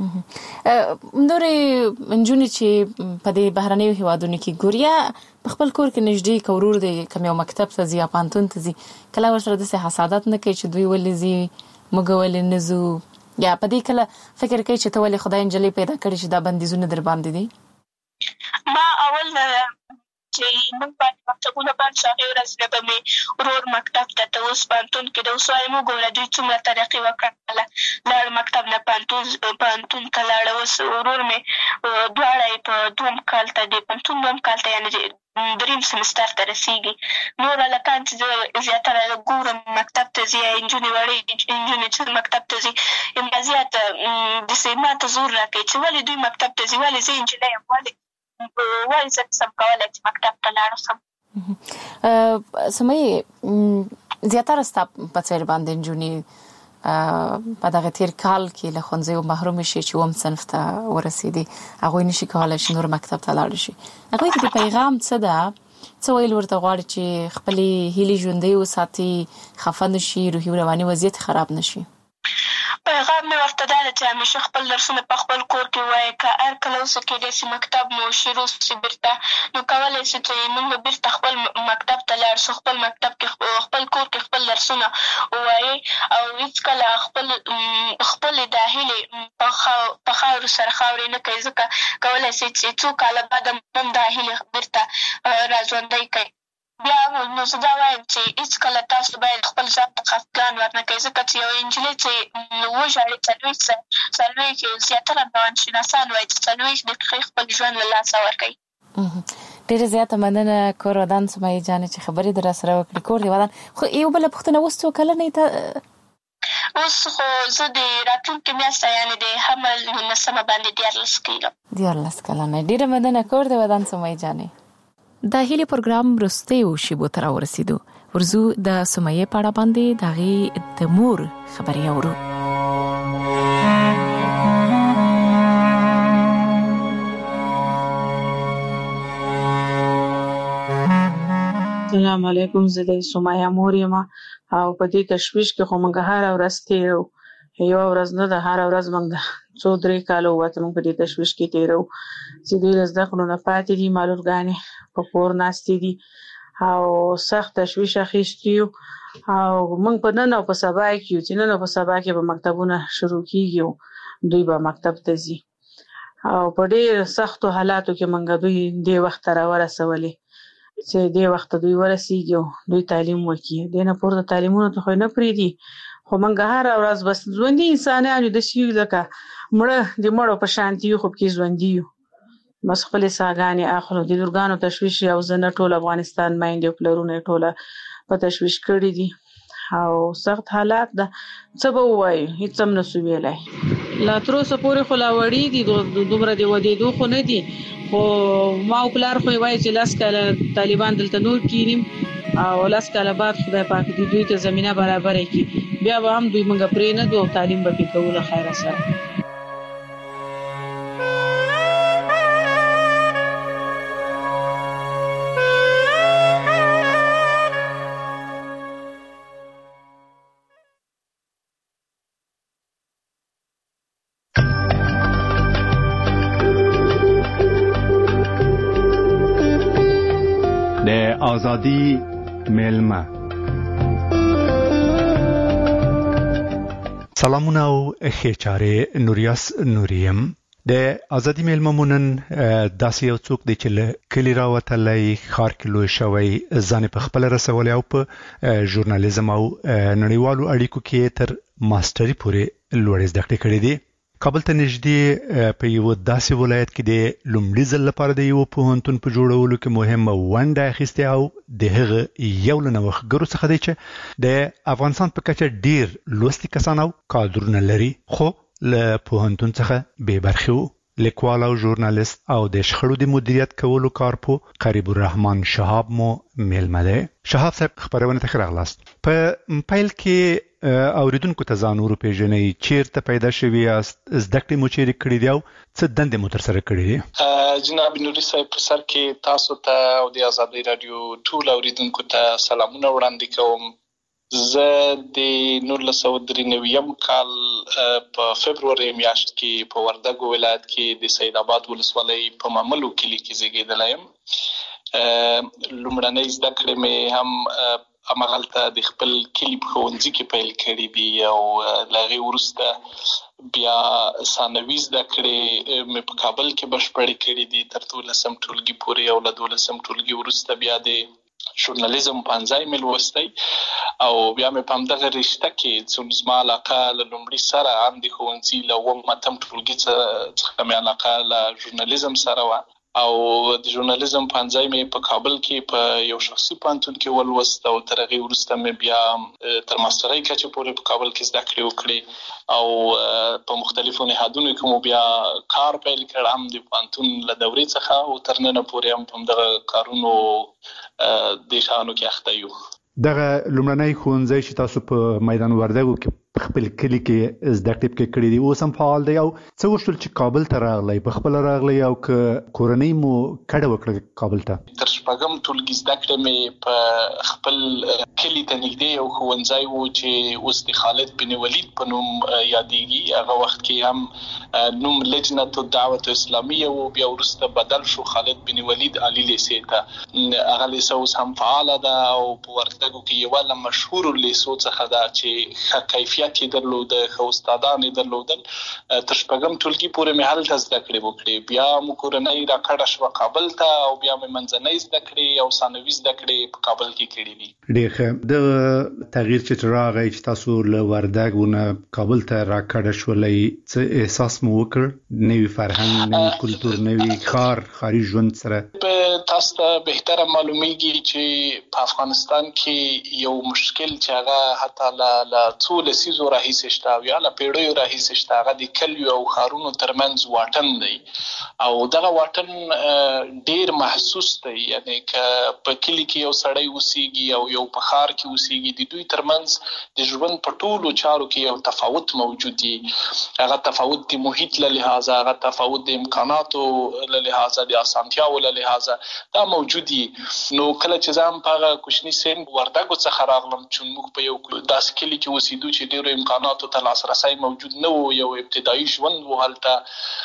نورې نجونې چې په دې بهرنیو هېوادونو کې ګوري، یا په خپل کور کې نږدې که ورور دی کوم یو مکتب ته ځي یا پوهنتون ته ځي، کله ورسره داسې حسادت نه کوي چې دوی ولې ځي، موږ ولې نه ځو؟ یا په دې کله فکر کوي چې ته ولې خدای نجلۍ پیدا کړې چې دا بندیزونه در باندې دي؟ ما اول چې موږ باندې مکتبونه بند شو، هغې ورځ نه به مې ورور مکتب ته اوس پوهنتون کې د اوس وایم وګوره دوی څومره ترقي وکړله، لاړ مکتب نه پوهنتون ته لاړه، اوس ورور مې دواړه یې په دوم کال ته د پوهنتون دوم کال ته یعنې دریم سمستر ته رسېږي. نور هلکان چې زه زیاتره ګورم مکتب ته ځي، نجونې وړې نجونې چې مکتب ته ځي، همدا زیاته داسې ما ته زور را کوي چې ولې دوی مکتب ته ځي، ولې زه نجلۍ یم، ولې زه نسم کولی چې مکتب ته لاړ شم. سمیه، زیاتره ستا په څېر باندې نجونې په دغه تیر کال کې له ښوونځیو محروم شي چې اوم صنف ته ورسېدي هغوی نشي کولای چې نور مکتب ته لاړ شي. هغوی ته د پیغام څه ده؟ څه ویل ورته غواړي چې خپلې هیلې ژوندۍ وساتي، خفه نشي، روحي او رواني وضعیت خراب نشي؟ پیغام مې ورته دا ده چې همیشه خپل درسونه په خپل کور کې وایي. که هر کله اوسه کېدای شي مکتب مو شروع شي بېرته، نو کولی شو چې موږ به بېرته خپل مکتب ته لاړ شو، خپل مکتب کې خپل کور کې خپل درسونه ووایي او هېڅکله خپلې دا هیلې په خاورو سره خاورې نه کوي، ځکه کولی شي چې څو کاله بعد هم دا هیلې بېرته راژوندۍ کوي. بیا نو زه دا وایم چې هېڅکله تاسو باید خپل ځان ته خفګان ورنه کوئ، ځکه چې یوه نجلۍ چې وژاړي څلوېښت زیاتره روانشناسان وایي چې 40 دقیقې خپل ژوند له لاسه ورکوي. ډېره زیاته مننه کور ودان سمیه جانې چې خبرې در سره وکړې. کور دې ودان. خو یو بله پوښتنه، اوس څو کلنه یې ته؟ اوس خو زه د راتلونکې میاشته یعنې د حمل 19 باندې 14 کېږم. 14 کلنه. ډېره مننه کور دې ودان سمیه جانې. د هیلې پروګرام وروستیو شیبو ته راورسېدو. ورځو د سمیه په اړه باندې د هغې د مور خبرې اورو. السلام علیکم. زه د سمیه مور یم او په دې تشویش کې خو موږ هره ورځ تېرو. یوه ورځ نه ده، هره ورځ موږ 2-3 کاله ووته موږ په دې تشویش کې تېرو چې دوی له زده کړو نه پاتې دي، معلولګانې په کور ناستې دي او سخت تشویش اخیستي یو. او موږ په نن او په سبا کې یو چې نن او په سبا کې به مکتبونه شروع کېږي او دوی به مکتب ته ځي او په ډېر سختو حالاتو کې موږ دوی دې وخت ته راورسولې چې دې وخت دوی ورسېږي او دوی تعلیم وکړي. دې نه پورته تعلیمونو ته خو نه پرېږدي، خو موږ هره ورځ بس ژوندي انسانان یو، داسې یو لکه مړه د مړو په شانتي یو، خو پکې ژوندي یو. بس خپلې ساګانې اخلو. د لورګانو تشویش او زه نه ټول افغانستان میندې او پلرونه یې ټوله په تشویش کړي دي او سخت حالات ده. څه به ووایو، هېڅ هم نه سو ویلی. لا تر اوسه پورې خو لا وړي دي، دومره د ودېدو خو نه دي، خو ما او پلار خو یې وایي چې 10 کاله طالبان دلته نور کینیم او 10 کاله بعد خدای پاک دې دوی ته زمینه برابره کړي، بیا به هم دوی موږ پرېنږدو او تعلیم به پرې کوو له خیره سره. آزادی میلمه. سلامونه او خیچاره نوریاس نوریم. د آزادی میلمه مونن داسې یو څوک دی چې له کلي راوتلی، ښار کې لوی شوی، ځان په خپله رسولی او په ژورنالیزم او نړیوالو اړیکو کې تر ماسټري پورې لوړې زده کړې کړې دي. کابل ته نږدې په یو داسې ولایت کې د لومړي ځل لپاره د یو پوهنتون په جوړولو کې مهمه ونډه اخیستې او د هغه یو له نوښتګرو څخه دی چې د افغانستان په کچه ډېر لوستي کسان او کادرونه لري، خو له پوهنتون څخه بې برخې وو. لیکوال او ژورنالیست او د شخړو د مدیریت کولو کارپو قریب الرحمن شهاب مو میلمه دی. شهاب صاحب خبرونه ته ښه راغلاست. په پیل کې اوریدونکو ته ځان وروپېژنئ، چیرته پیدا شوي یاست، زده کړې مو چیرې کړې دي او څه دندې مو ترسره کړې دي؟ جناب نوري صاحب، په سر کې تاسو ته او د آزادۍ راډیو ټول اوریدونکو ته سلامونه وړاندې کوم. زه د 1993 کال په فبروري میاشت کې په وردګو ولایت کې د سید آباد ولسوالۍ په ماملو کلي کې زیږېدلی یم. لومړنۍ زده کړې مې هم همغلته د خپل کلي په ښوونځي کې پیل کړي دي او له هغې وروسته بیا ثانوي زده کړې مې په کابل کې بشپړې کړي دي تر 12 ټولګي پورې او له 12 ټولګي وروسته بیا د ژورنالیزم پنځای مې لوستی او بیا مې په همدغه رشته کې څومره زما علاقه له لومړي سره هم د ښوونځي له 8 ټولګي څخه مې علاقه له ژورنالیزم سره وه او د ژورنالیزم پنځای مې په کابل کې په یو شخصي پوهنتون کې ولوست او تر هغې وروسته مې بیا تر ماسټرۍ کچې پورې په کابل کې زده کړې وکړې او په مختلفو نهادونو کې مو بیا کار پیل کړ، هم د پوهنتون له دورې څخه او تر ننه پورې هم په همدغه کارونو د شیانو کې اخته یو. دغه لومړنی ښوونځی چې تاسو په میدان وردګو کې خپل کلی کې زده کړې کړې دي اوس هم فعال دی او څه وشول چې کابل ته راغلی په خپل راغلی او کورنۍ مو کډه وکړه کابل ته تر شپږم ټولګي زده کړې مې په خپل کلی ته نږدې یو ښوونځی و چې اوس د خالد بن ولید په نوم یادېږي هغه وخت کې هم نوم لجنه الدعوه اسلامیه و بیا وروسته بدل شو خالد بن ولید علی لیسې ته هغه لیسه اوس هم فعاله ده او په وردګو کې یو له مشهور لیسو څخه ده چې ښه کیفیت یې درلود ښه استادان یې درلودل تر شپږم ټولګي پورې مې هلته زده کړې وکړې بیا مو کورنۍ راکډه شوه کابل ته او بیا مې منځنۍ زده کړې او ثانوي زده کړې په کابل کې کړې دي ډېر ښه د تغییر چې راغی چې تاسو له وردګو نه کابل ته راکډه شولئ څه احساس مو وکړ نوي فرهنګ نوي کلتور نوي ښاري ژوند سره تاسو ته بهتره معلومیږي چې په افغانستان کې یو مشکل چې هغه حتی له څو لسیزو راهیسې شته او یا له پیړیو راهیسې شته هغه د کلیو او ښارونو ترمنځ واټن دی او دغه واټن ډېر محسوس دی یعنی که په کلي کې یو سړی اوسېږي او یو په ښار کې اوسېږي د دوی ترمنځ د ژوند په ټولو چارو کې یو تفاوت موجود دی هغه تفاوت د محیط له لحاظه هغه تفاوت د امکاناتو له لحاظه د اسانتیاو له لحاظه دا موجود دي نو کله چې زه هم په هغه کوچني سن وردګو څخه راغلم چې موږ په یو داسې کلي کې اوسېدو چې ډېرو امکاناتو ته لاسرسی موجود نه و یو ابتدایي ژوند و هلته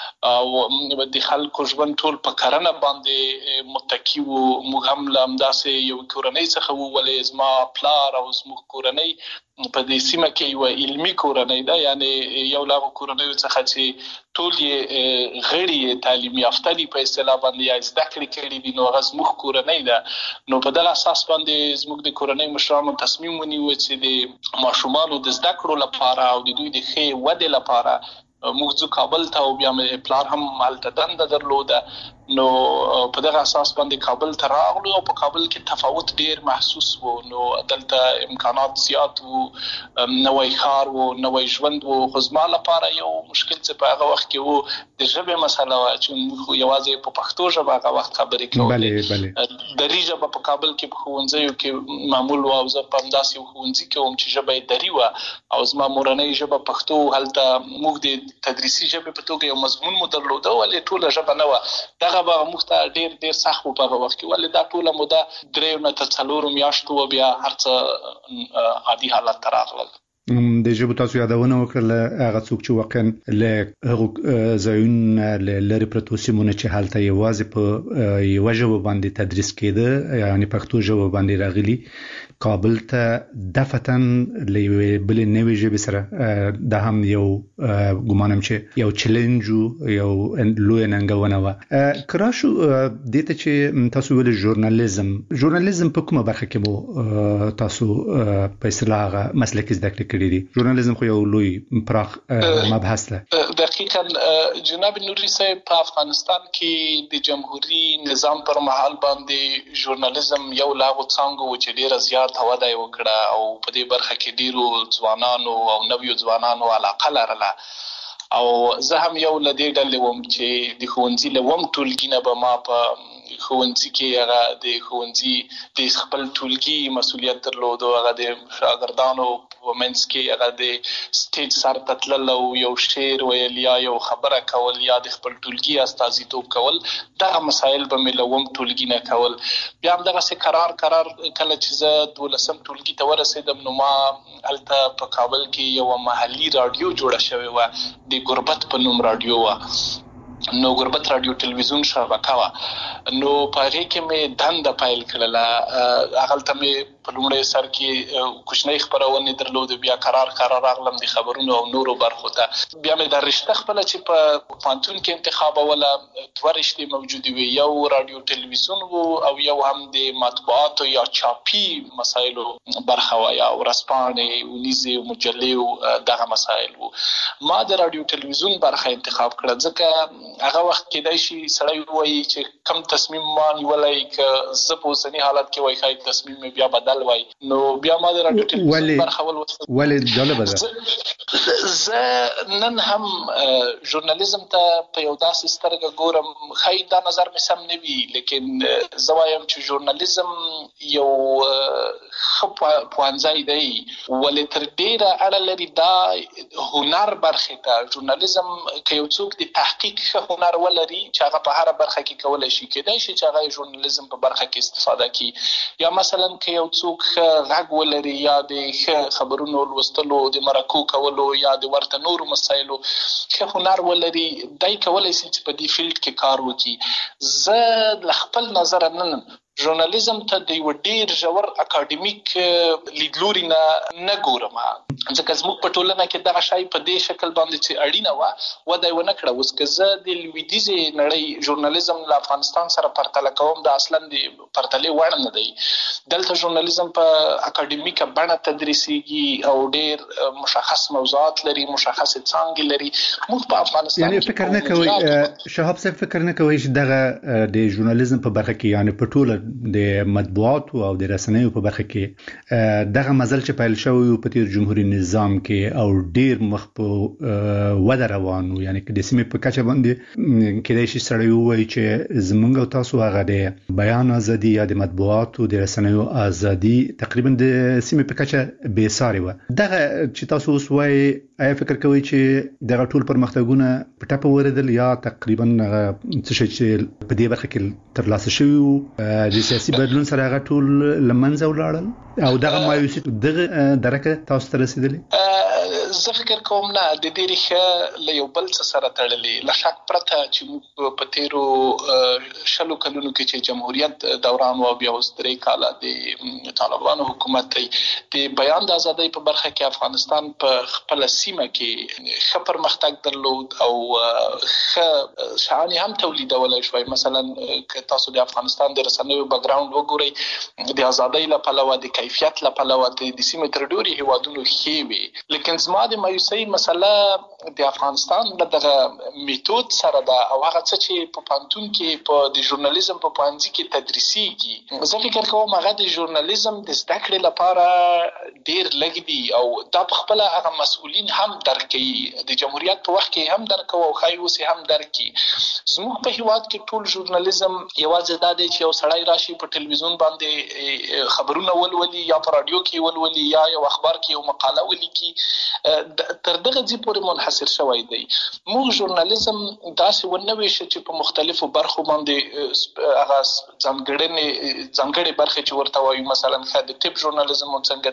او د خلکو ژوند ټول په کرنه باندې متکی و موږ هم له همداسې یو کورنۍ څخه وو ولې زما پلار او زموږ کورنۍ په دې سیمه کې یو علمي کورنۍ ده یعنی یو لا کورنۍ څخه چې ټول یې غړي تعلیم یافته دي په اصطلاح باندې زده کړې کړې دي نو هغه زموږ کورنۍ ده نو په دغه اساس باندې زموږ د کورنۍ مشرانو تصمیم ونیو چې د ماشومانو د زده کړو لپاره او د دوی د ښې ودې لپاره موږ ځو کابل ته او بیا مې پلار هم هلته دنده درلوده نو په دغه اساس باندې کابل ته راغلو او په کابل کې تفاوت ډیر محسوس و نو دلته امکانات زیات وو نوې ښار وو نوې ژوند وو خو زما لپاره یو مشکل چې په هغه وخت کې وو د ژبې مسله وه چې موږ یوازې په پښتو ژبه هغه وخت خبرې کولې دري ژبه په کابل کې په ښوونځیو کې معمول وه او زه په همداسې یو ښوونځي کې وم چې ژبه یې دري وه او زما مورنۍ ژبه پښتو هلته موږ د تدریسي ژبې په توګه یو مضمون مو درلوده ولې ټوله ژبه نه وه دغه به موږ ته ډېر سخت و په هغه وخت کې ولې دا ټوله موده 3 نه تر 4 میاشتو بیا هر څه عادي حالت ته راغلل د ژبو تاسو یادونه وکړه هغه څوک چې واقعا له هغو ځایونو لرې پرتو سیمونو چې هلته یوازې په یوه ژبه باندې تدریس کېده یعنی پښتو ژبه باندې راغلي کابل ته دفتن له بلې نوې ژبې سره دا هم یو ګمانم چې یو چیلنج یو لوی ننګونه وه کراشو دې ته چې تاسو ویل ژورنالیزم په کومه برخه کې مو تاسو په اصطلاح مسلکي زده کړې کړي دي ژورنالیزم خو یو لوی پراخ مبحث ده دقیقاً جناب نوري صاحب په افغانستان کې د جمهوریت نظام پر مهال باندې ژورنالیزم یو لاغو څانګه و چې ډیره زیات وده وکړه او په دې برخه کې ډیرو ځوانانو او نویو ځوانانو علاقه لرله او زه هم یو له دې ډلې وم چې د ښوونځي له وم ټولګي نه به ما په ښوونځي کې هغه د ښوونځي د خپل ټولګي مسؤلیت درلود او هغه د شاګردانو په منځ کې هغه د سټیج سر ته تلل او یو شعر ویل یا یو خبره کول یا د خپل ټولګي استازیتوب کول دغه مسایل به مې له وم ټولګي نه کول بیا هم دغسې قرار کله چې زه 12م ټولګي ته ورسېدم نو ما هلته په کابل کې یوه محلي راډیو جوړه شوې وه د غربت په نوم راډیو وه نو غربت رادیو ټلویزیون شبکه وه نو په هغې کې مې دنده پیل کړله هغلته مې په لومړی سر کې کوچنۍ خپرونې درلودې بیا قرار راغلم د خبرونو او نورو برخو ته بیا مې دا رشته خپله چې په پوهنتون کې انتخابوله 2 رشتې موجودې وې یو رادیو ټلویزیون و او یو هم د مطبوعاتو یا چاپي مسایلو برخه وه یا ورځپاڼې ونیزې مجلې دغه مسایل و ما د رادیو ټلویزیون برخه انتخاب کړه ځکه هغه وخت کېدای شي سړی ووایي چې کم تصمیم ما نیولی که زه په اوسني حالت کې وایي ښایي تصمیم مې بیا بدل وای نو بیا ما د راډیو ټلویزیون برخه ولې جالبه ده زه نن هم ژورنالیزم ته په یو داسې سترګه ګورم ښایي دا نظر مې سم نه وي لیکن زه وایم چې ژورنالیزم یو ښه پوهنځی دی ولې تر ډیره اړه لري دا هنر برخه ته. ژورنالیزم که یو څوک د تحقیق هنر ولري چې هغه په هر برخه کې کولای شي، کېدای شي چې هغه ژورنالیزم په برخه کې استفاده کړي، یا مثلا که یو څوک غږ ولري یا د خبرونو لوستلو د مرکو کولو یا د ورته نورو مسایلو ښه هنر ولري، دای کولای شي چې په دې فیلډ کې کار وکړي. زه له خپل نظر نن ژورنالیزم ته د یو ډیر ژور اکاډمیک لیدلوري نه ګورم، ځکه زموږ په ټولنه کې دغه شی په دې شکل باندې چې اړینه وده ونه کړه. اوس که زه د لویدیځې نړۍ ژورنالیزم له افغانستان سره پرتله کوم، دا اصلا د پرتلې وړ نه دی. دلته ژورنالیزم په اکاډمیکه بڼه تدریسیږي او ډیر مشخص موضوعات لري، مشخص څانګې لري. موږ په افغانستان یعنی فکر نه کوي شهاب صاحب، فکر نه کوي چې دغه د ژورنالیزم په برخه کې یعنی په ټوله د مطبوعاتو او د رسنیو په برخه کې دغه مزل چې پیل شوی په تیر جمهوریت نظام کې او ډیر مخ په وده روانو، یعنی که د سیمې په کچه باندې کېدای شي سړی ووایي چې زمونږ او تاسو هغه د بیان ازادي یا د مطبوعاتو د رسنیو ازادي تقریبا د سیمې په کچه بې ساري و. دغه چې تاسو اوس وایي، آیا فکر کوئ چې دغه ټول پرمختګونه په ټپه ورېدل یا تقریبا څه شي چې په دې برخه کې ترلاسه شوي وو د سیاسي بدلون سره هغه ټول لمنځه ولاړل او دغه مایوسي دغه درکه تاسو ته رسیدلې؟ زه فکر کوم نه، د دې ریښه له یو بل څه سره تړلې. له شک پرته چې موږ په تیرو 20 کلونو کې چې جمهوریت دوران و، بیا اوس 3 کاله د طالبانو حکومت دی، د بیان د ازادۍ په برخه کې افغانستان په خپل سیمه کې ښه پرمختګ درلود او ښه شعانې هم تولیدولای شوی. مثلا که تاسو د افغانستان د رسنیو بیکګراوند وګورئ، د ازادۍ له پلوه، د کیفیت له پلوه د سیمې تر ډېرو هیوادونو ښې وي. لیکن زما د مایوسۍ مسله د افغانستان له دغه میتود سره ده او هغه څه چې په پوهنتون کې په د ژورنالیزم په پوهنځي کې تدریسیږي. زه فکر کوم هغه د ژورنالیزم د زده کړې لپاره ډیر لږ دي او دا په خپل هغه مسؤلین هم درک کوي، د جمهوریت په وخت کې هم درک او خای اوس هم درک کوي. زموږ په هیواد کې ټول ژورنالیزم یوازې دا دی چې یو سړی راشي په ټلویزیون باندې خبرونه ولولي یا په رادیو کې ولولي یا یو اخبار کې یو مقاله ولیکي، تر دغه ځای پورې منحصر شوی دی. موږ ژورنالیزم داسې ونه ویشو چې په مختلفو برخو باندې هغه ځانګړې برخې چې ورته وایي، مثلا د طب ژورنالیزم څنګه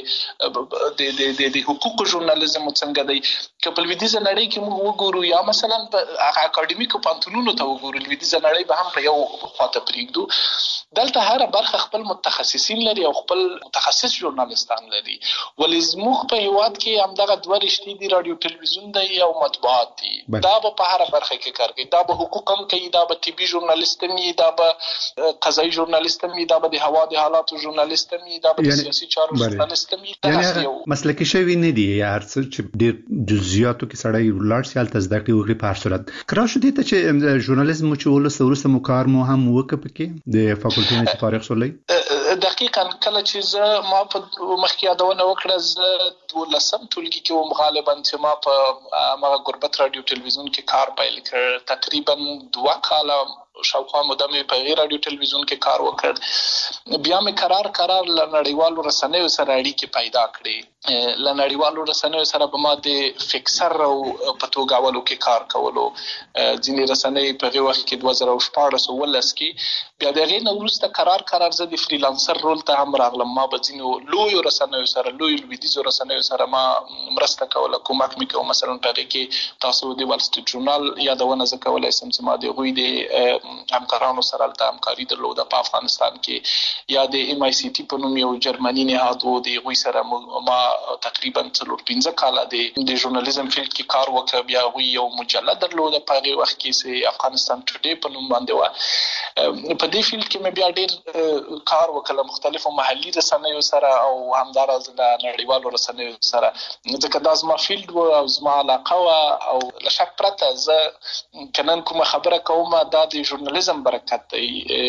دی، د حقوقو ژورنالیزم څنګه دی. که په لویدیځه نړۍ کې موږ وګورو یا مثلا په هغه اکاډمیکو پوهنتونونو ته وګورو، لویدیځه نړۍ به هم په یو خواته پرېږدو، دلته هر برخه خپل متخصصین لري او خپل متخصص ژورنالیستان لري. ولې زموږ په هیواد کې همدغه دوه رشتې دي، رادیو تلویزیون دی او مطبوعات دي. دا به په هر برخه کې کار کوي، دا به حقوق هم کوي، دا به طبي ژورنالیست هم وي، دا به قضایي ژورنالیست هم وي، دا به د هوا د حالاتو ژورنالیست هم وي، دا به د سیاسي چارو ژورنالیست هم وي. یعنی مسلکي شوی نه دی، یا هر څه چې ډېر جزئیاتو کې سړی ولاړ شي هلته زده کړي وکړي په هر صورت. کرا شو دې ته چې ژورنالیزم چې وروسته مو کار مو هم وکړ پکې د فاکولټي نه فارغ شولای؟ دقیقاً کله چې ما په مخکې یادونه وکړه، زه 12 ټولګي کې وم غالبا چې ما په هغه غربت رادیو تلویزیون کې کار پیل کړ. تقریبا 2 کاله شاوخوا موده مې په غیر رادیو تلویزیون کې کار وکړ. بیا مې قرار له نړیوالو رسنیو سره اړیکې پیدا کړې. له نړیوالو رسنیو سره به ما د فکسر او په توګه اولو کې کار کولو. ځینې رسنۍ په هغه وخت کې 2014 کې، بیا د هغې نه وروسته قرار زه د فریلانسر رول ته هم راغلم. ما به ځینو لویو رسنیو سره، لویو لویدیځو رسنیو سره ما مرسته کوله، کومک مې کوه. مثلا په هغې کې تاسو د وال سټریټ ژورنال یادونه زه کولی سم چې ما د هغوی د همکارانو سره هلته همکاري درلوده په افغانستان کې، یا د MICT په نوم یو جرمني نهاد و، د هغوی سره ما تقریبا 4-5 کاله د ژورنالیزم فیلډ کې کار وکړ. بیا هغوی یو مجله درلوده په هغې وخت کې چې افغانستان ټوډې په نوم باندې وه. په دې فیلډ کې مې بیا ډېر کار وکړ، مختلفو محلي رسنیو سره او همداراز له نړیوالو رسنیو سره، ځکه دا زما فیلډ و او زما علاقه وه. او له شک پرته زه که نن کومه خبره کوم، دا د ژورنالیزم برکت دی.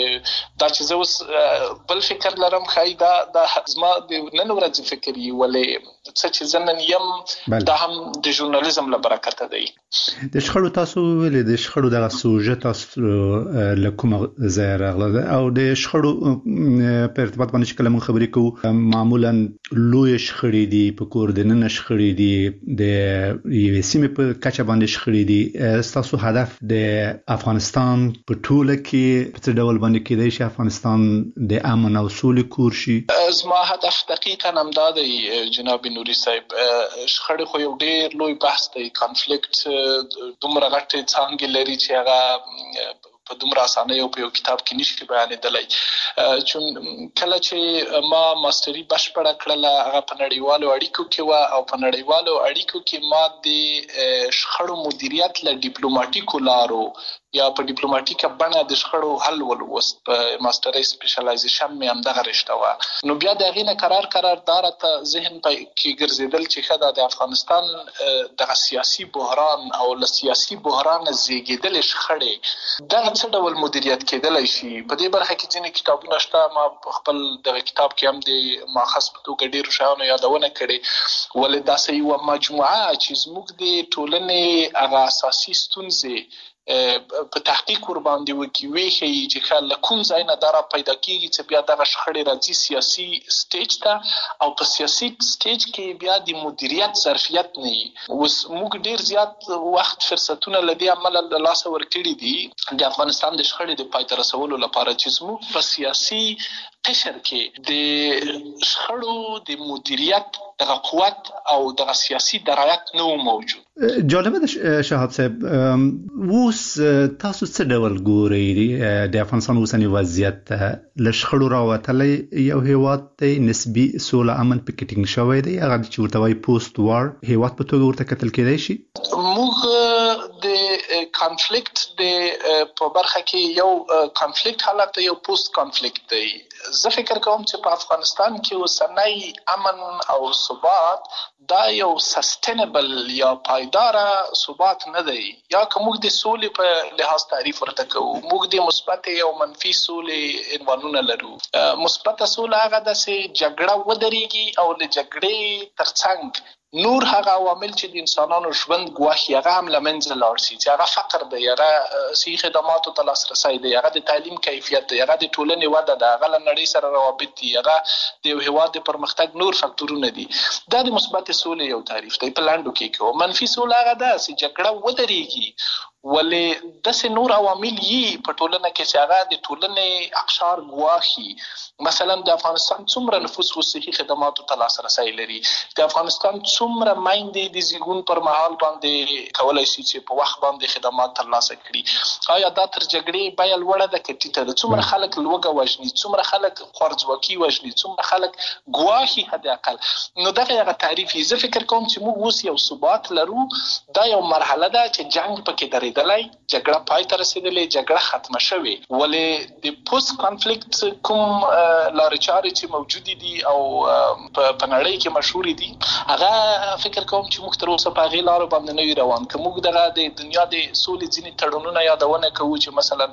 دا چې زه اوس بل فکر لرم خای دا زما د نن ورځې فکر یې ولې څه چې زه نن یم دا هم د ژورنالیزم له برکته دی. د شخړو تاسو ویلې د شخړو دغه سوژه تاسو له کومه ځای راغله او د شخړو په ارتباط باندې کله موږ خبرې کوو معمولا لوی شخړې دي په کور د نن شخړې دي د یوې سیمې په کچه باندې شخړې دي. تاسو هدف د افغانستان په ټوله کې په څه ډول باندې کېدای شي افغانستان د امن او سولې کور شي؟ زما هدف دقیقاً همدا دی جناب نوري صاحب. شخړې خو یو ډېر لوی بحث دی. کانفلیکټ دومره غټې څانګې لري چې هغه په دومره اسانه یو په یو کتاب کې نشي بیانېدلی. چون کله چې ما ماستري بشپړه کړله هغه په نړیوالو اړیکو کې وه او په نړیوالو اړیکو کې ما د شخړو مدیریت له ډیپلوماټیکو لارو یا په ډیپلوماټیکه بڼه د شخړو حل ولوست. په ماستري سپیشلایزیشن مې همدغه رشته وه. نو بیا د هغې نه قرار دا راته ذهن کې ګرځېدل چې ښه دا د افغانستان دغه سیاسي بحران او له سیاسي بحرانه زیږېدلې شخړې دغه څه ډول مدیریت کېدلی شي. په دې برخه کې ځینې کتابونه شته. ما خپل دغه کتاب کې هم د ماخذ په توګه ډېرو شیانو یادونه کړې. ولې داسې یوه مجموعه چې زموږ د ټولنې هغه اساسي ستونزې په تحقیق ور باندې وکي ویښي چې له کوم ځای نه دا را پیدا کېږي چې بیا دغه شخړې راځي سیاسي سټیج ته او په سیاسي سټیج کې بیا د مدیریت ظرفیت نه وي. اوس موږ ډېر زیات وخت فرصتونه له دې امله له لاسه ورکړي دي د افغانستان د شخړې د پای ته رسولو لپاره چې زموږ په سیاسي قشر کې د شخړو د مدیریت دغه قوت او دغه سیاسي درایت نه موجود. جالبه ده شهاب صاحب، اوس تاسو څه ډول ګورئ د افغانستان اوسنی وضعیت له شخړو راوتلی یو هیواد دی نسبي سوله امن پکې ټینګ شوی دی هغه چې ورته وایي پوسټ وار هیواد په توګه ورته کتل کېدای شي؟ موږ د کانفلیکټ د په برخه کې یو کانفلیکټ حالت یو پوسټ کانفلیکټ دی. زه فکر کوم چې په افغانستان کې اوسنی امن او ثبات دا یو سستینبل یا پایداره ثبات نه دی. یا که موږ د سولې په لحاظ تعریف ورته کوو، موږ د مثبت او منفي سولې عنوانونه لرو. مثبت سوله هغه ده چې جګړه ودرېږي او له جګړې ترڅنګ نور هغه عوامل چې د انسانانو ژوند ګواښي هغه هم له منځه لاړ شي، چې هغه فقر دی، هغه صحي خدماتو ته لاسرسی دی، هغه د تعلیم کیفیت دی، هغه د ټولنې وده ده، هغه له نړۍ سره روابط دي، هغه د یو هېواد د پرمختګ نور فکتورونه دي. دا د مثبت سولې یو تعریف دی په لنډو کې. منفي سوله هغه ده چې جګړه ودرېږي ولې داسې نور عوامل یې په ټولنه کې چې هغه د ټولنې اقشار ګواښي. مثلا د افغانستان څومره نفوس صحي خدماتو ته لاسرسی لري، د افغانستان څومره میندې د زیږون پر مهال باندې کولی شي چې په وخت باندې خدمات ترلاسه کړي. آیا دا تر جګړې بیه لوړه ده که ټیټه ده؟ څومره خلک لوږه وژني، څومره خلک خوارځواکي وژني، څومره خلک ګواښي حد اقل. نو دغه هغه تعریف یې. زه فکر کوم چې موږ اوس یو ثبات لرو. دا یو مرحله ده چې جنګ پکې درېدلی، جګړه پای ته رسېدلې، جګړه ختمه شوې. ولې د پوسټ کانفلیکټ کوم لارې چارې چې موجودې دي او په نړۍ کې مشهورې دي هغه فکر کوم چې موږ تر اوسه په هغې لارو باندې نه وي روان. که موږ دغه د دنیا د سولې ځینې تړونونه یادونه کوو چې مثلا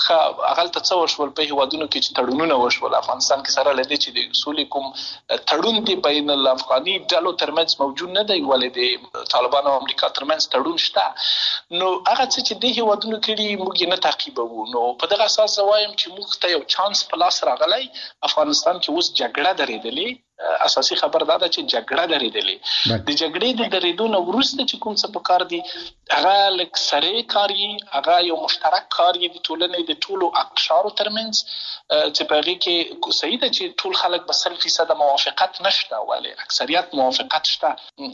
هغلته څه وشول په هېوادونو کې چې تړونونه وشول، افغانستان کې سره له دې چې د سولې کوم تړون دی بین الافغاني ډلو ترمنځ موجود نه دی، ولې د طالبانو او امریکا ترمنځ تړون شته. نو هغه څه چې د هېوادونو کړي موږ یې نه تعقیبوو. نو په دغه اساس زه وایم چې موږ ته یو چانس په لاس راغلی. افغانستان کې اوس جګړه درېدلې. اساسي خبر دا ده چې جګړه درېدلې. د جګړې د درېدو نه وروسته چې کوم څه پکار دي هغه لږ سرې کار یې، هغه یو مشترک کار یې د ټولنې د ټولو اقشارو ترمنځ چې په هغې کې صحیح ده چې ټول خلک به 100% موافقت نشته، ولې اکثریت موافقت شته.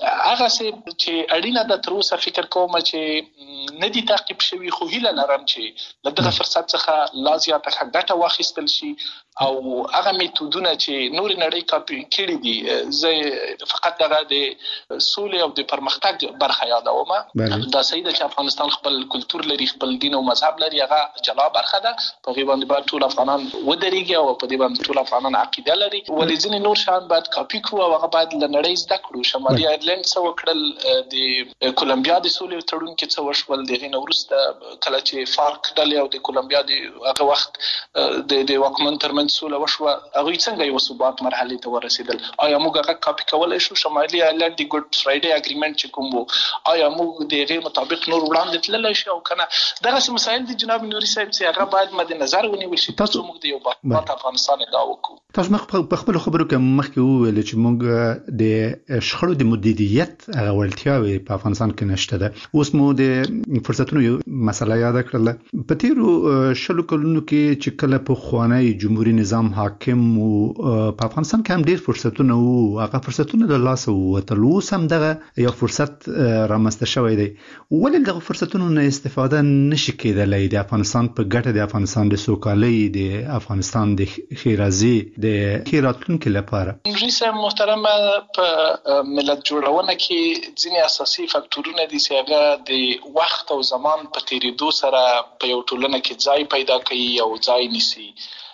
هغسې چې اړینه ده تر اوسه فکر کوم چې نه دي تعقیب شوي، خو هیله لرم چې له دغه فرصت څخه لا زیاته ښه ګټه واخیستل شي او هغه میتودونه چې نورې نړۍ کاپي کړي دي. زه فقط دغه د سولې او د پرمختګ برخه یادوم. دا صحیح ده چې افغانستان خپل کلچر لري، خپل دین او مذهب لري، هغه جلا برخه ده. په غي باندې باید ټول افغانان ودرېږي او په دې باندې ټول افغانان عقیده لري. ولې ځینې نور شان باید کاپي کړو او هغه باید له نړۍ زده کړو. شمالي ایرلند څه وکړل، د کولمبیا د سولې تړون کې څه وشول، دغه نه وروسته کله چې فارک ډلې او د کولمبیا د هغه وخت د واکمن ترمنځ سوله وشوه، هغه څنګه یو ثبات مرحله ته ورسېدل. آیا موږ هغه کاپي کولای شو؟ شمالي ایرلند د ګډ فرایډے اګریمنت چې کوم وو، آیا موږ دغه مطابق نور وړاندې تللی شو کنه؟ دغه مسایل د جناب نوري صاحب چې هغه باید مد نظر ونیول شي تاسو موږ د یو باثبات افغانستان ادعا وکړو. تاسو په خپل خبرو کې مخکې وویل چې موږ د شخړو د مدیریت هغه وړتیاوې په افغانستان کې نشته ده. اوس مو د فرصتونو یو مسله یاد کړل. په تیرو شلو کلونو کې چې کله په خوانی جمهوریت نظام حاکم او په افغانستان کې هم ډیر فرصتونه وو، هغه فرصتونه له لاسه ووتل. اوس هم دغه یو فرصت رامنځته شوی دی. ولې دغه فرصتونو نه استفاده نشي کېدلی د افغانستان په ګټه، د افغانستان د سوکالۍ، د افغانستان د خیرازي، د خیراتونکو لپاره؟ رئیس محترم، په ملت جوړونه کې ځینې اساسي فاکټورونه دي چې هغه د وخت او زمان په تیریدو سره په یو ټولنه کې ځای پیدا کوي او ځای نیسي.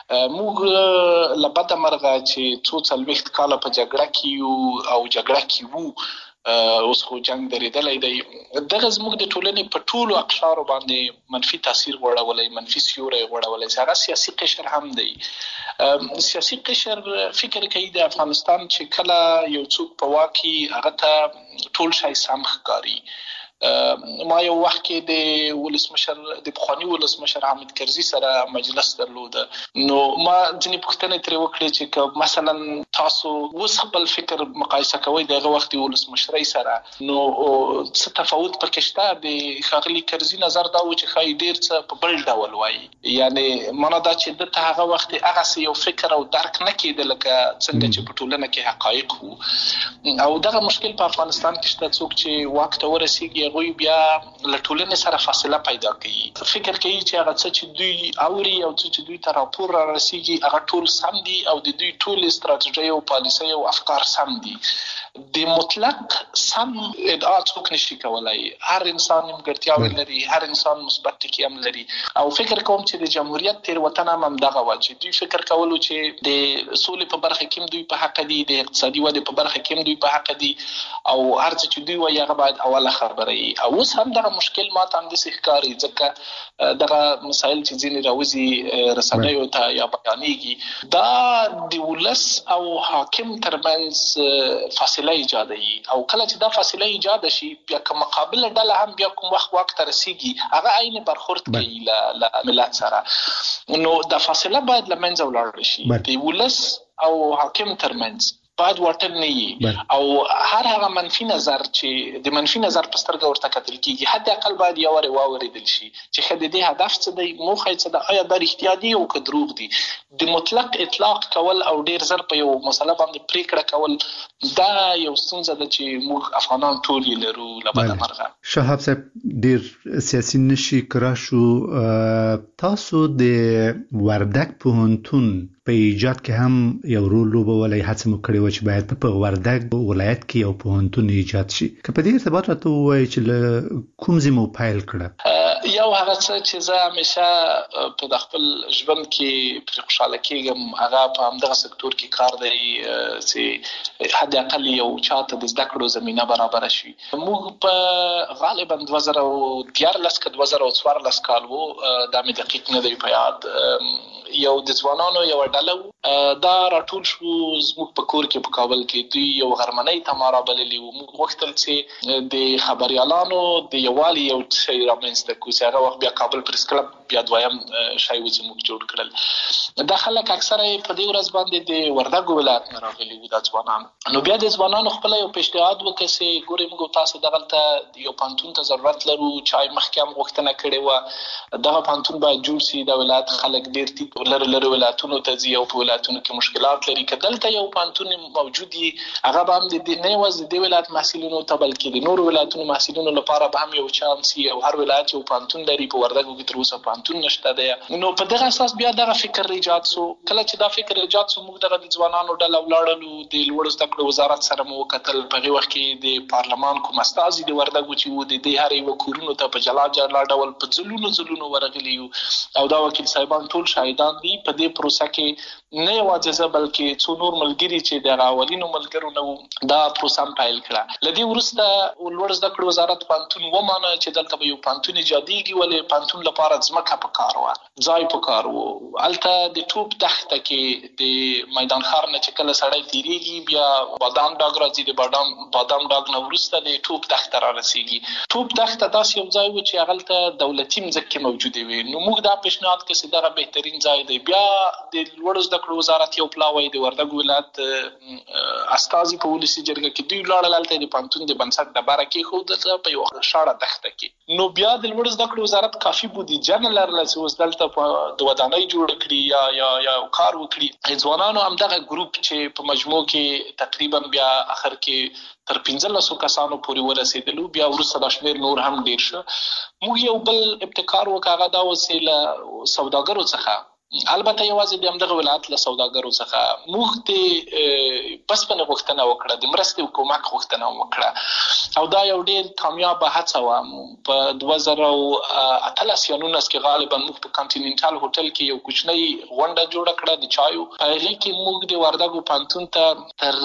موږ لبده مرغه چې څو څلوېښت کاله په جګړه کې یو او جګړه کې وو، اوس خو جنگ درېدلی دی. دغه زموږ د ټولنې په ټولو اقشارو باندې منفي تاثیر غوړولی، منفي سیوری غوړولی. هغه سیاسي قشر هم دی. سیاسي قشر فکر کوي د افغانستان چې کله یو څوک په واک کې هغه ته ټول شی سم ښکاري. ما یو وخت کې د ولسمشر، د پخواني ولسمشر حامد کرزي سره مجلس درلوده، نو ما ځینې پوښتنې ترې وکړې چې که مثلا تاسو اوس خپل فکر مقایسه کوئ د هغه وخت ولسمشرۍ سره، نو څه تفاوت پکې شته؟ د ښاغلي کرزي نظر دا و چې ښایي ډېر څه په بل ډول وایي، یعنې معنا دا چې ده ته هغه وخت هغسې یو فکر او درک نه کېده لکه څنګه چې په ټولنه کې حقایق وو. او دغه مشکل په افغانستان کې شته. څوک چې واک ته ورسېږي هغوی بیا له ټولنې سره فاصله پیدا کوي، فکر کوي چې هغه څه چې دوی اوري او څه چې دوی ته راپور را رسېږي هغه ټول سم دي او د دوی ټول استراتیژۍ او پالیسۍ او افکار سم دي. د مطلق سم ادعا څوک نشي کولای. هر انسان نیمګړتیاوې لري، هر انسان مثبت ټکي هم لري. او فکر کوم چې د جمهوریت تېروتنه هم همدغه وه چې دوی فکر کولو چې د سولې په برخه کې هم دوی په حق دي، د اقتصادي ودې په برخه کې هم دوی په حق دي، او هر څه چې دوی وایي هغه باید اوله خبره وي. او اوس هم دغه مشکل ما ته همداسې ښکاري، ځکه دغه مسایل چې ځینې راوځي رسنیو ته یا بیانېږي، دا د ولس او حاکم ترمنځ فاصله ایجادوي. او کله چې دا فاصله ایجاد شي، بیا که مقابله ډله هم بیا کوم وخت واک ته رسېږي هغه عین برخورد کوي له ملت سره، نو دا فاصله باید له منځه ولاړه شي. د ولس او حاکم ترمنځ باید واټن نه وي، او هر هغه منفي نظر چې د منفي نظر په سترګه ورته کتل کېږي حد اقل باید یو وارې واورېدل شي چې ښه د دې هدف څه دی، موخه یې څه ده، آیا دا رښتیا دي او که دروغ دي. د مطلق اطلاق کول او ډېر زر په یو مسله باندې پرېکړه کول دا یو ستونزه ده چې موږ افغانان ټول یې لرو له بده مرغه. شهاب صاحب ډېر سیاسي نشي کرا شو. تاسو د وردګ پوهنتون په ایجاد کې هم یو رول لوبولی، هڅه مو کړې وه چې باید په وردګ ولایت کې یو پوهنتون ایجاد شي. که په دې ارتباط راته ووایي چې له کوم ځای مو پیل کړه؟ یو هغه څه چې زه همیشه په د خپل ژوند کې پرې خوشحاله کېږم هغه په همدغه سکتور کې کار دی چې حد اقل یو چاته د زده کړو زمینه برابره شي. موږ په غالبا 2013 که 2014 کال و، دا مې دقیق نه دی په یاد، یو د ځوانانو یو ډله دا راټول شو زموږ په کور کې په کابل کې. دوی یو غرمنۍ ته ما رابللي وو. موږ غوښتل چې د خبریالانو د یووالي یو شی رامنځته کړو چې هغه وخت بیا کابل پریس کلب بیا دویم شی و چې موږ جوړ کړل. دا خلک اکثره په دې ورځ باندې د وردګ ولایت نه راغلي وو دا ځوانان. نو بیا د ځوانانو خپل یو پیشنهاد وکړ چې ګورئ موږ تاسو دغلته یو پوهنتون ته ضرورت لرو، چا یې مخکې هم غوښتنه کړې وه دغه پوهنتون باید جوړ شي، د ولایت خلک ډېر ټیټ لره ولایتونو ته ځي او په ولایتونو کې مشکلات لري. کدلته یو پانتون موجود وي هغه به هم د نه یوازې د ولایت محصلینو ته بلکې د نورو ولایتونو محصلینو لپاره به هم یو چانس وي او هر ولایت یو پانتون لري. په وردګو کې تر اوسه پانتون نشته دی. نو په دغه اساس بیا دغه فکر ایجاد سو. کله چې دا فکر ایجاد سو موږ دغه د ځوانانو ډله ولاړلو د لوړ زده کړو وزارت سره مو وکتل. په هغه وخت کې د پارلمان کوم استازي د وردګو چې و د هر یو کورونو ته په جلا جلا ډول په ځلونو ورغلي او دا وکیل صاحبان ټول شاهدان دي. په دې پروسه کې نه یوازې بلکې څو نور ملګري چې د اولینو ملګرو نو دا پروسه پیل کړه. لدی ورسته لوړ زده کړو وزارت پانتون ومانه چې دلته به یو پانتون ایجادېږي ولې پانتون لپاره ځمکه پکار و ځای پکار و. الته د ټوپ دښته کې د میدان ښار نه چې کله سړی تیریږي بیا بادام ډاګ راځي. د بادام ډاګ نه وروسته د ټوپ دښته را رسیږي. ټوپ دښته داسې یو ځای و چې هغلته دولتي مځکې موجودې وي. نو موږ دا پیشنهاد کړ چې دغه بهترین ځای دی. بیا د لوړ زده کړو وزارت یو پلاوی د وردګو ولایت استازي په ولسي جرګه کې دوی لاړل هلته د پانتون د بنسټ ډبره کېښودله په یو شاړه دښته کې. نو بیا د لوړ زده کړو وزارت کافي بودیجه نه لرله چې اوس دلته د ودانۍ جوړه کړي یا کار وکړي. ځوانانو همدغه ګروپ چې په مجموع کې تقریبا بیا اخر کې تر 1500 کسانو پورې ورسېدلو. بیا وروسته دا شمېر نور هم ډېر شو. موږ یو بل ابتکار وکړ هغه دا وسیله سوداګرو څخه البته یوازې د همدغه ولایت له سوداګرو څخه موږ د بسپنې غوښتنه وکړه د مرستې او کومک غوښتنه وکړه او دا یو ډېر کامیابه هڅه وه. په 2018 یا 19 کې غالبا موږ په کانټیننټال هوټل کې یو کوچنی غونډه جوړه کړه د چایو. په هغې کې موږ د وردګو پانتون ته تر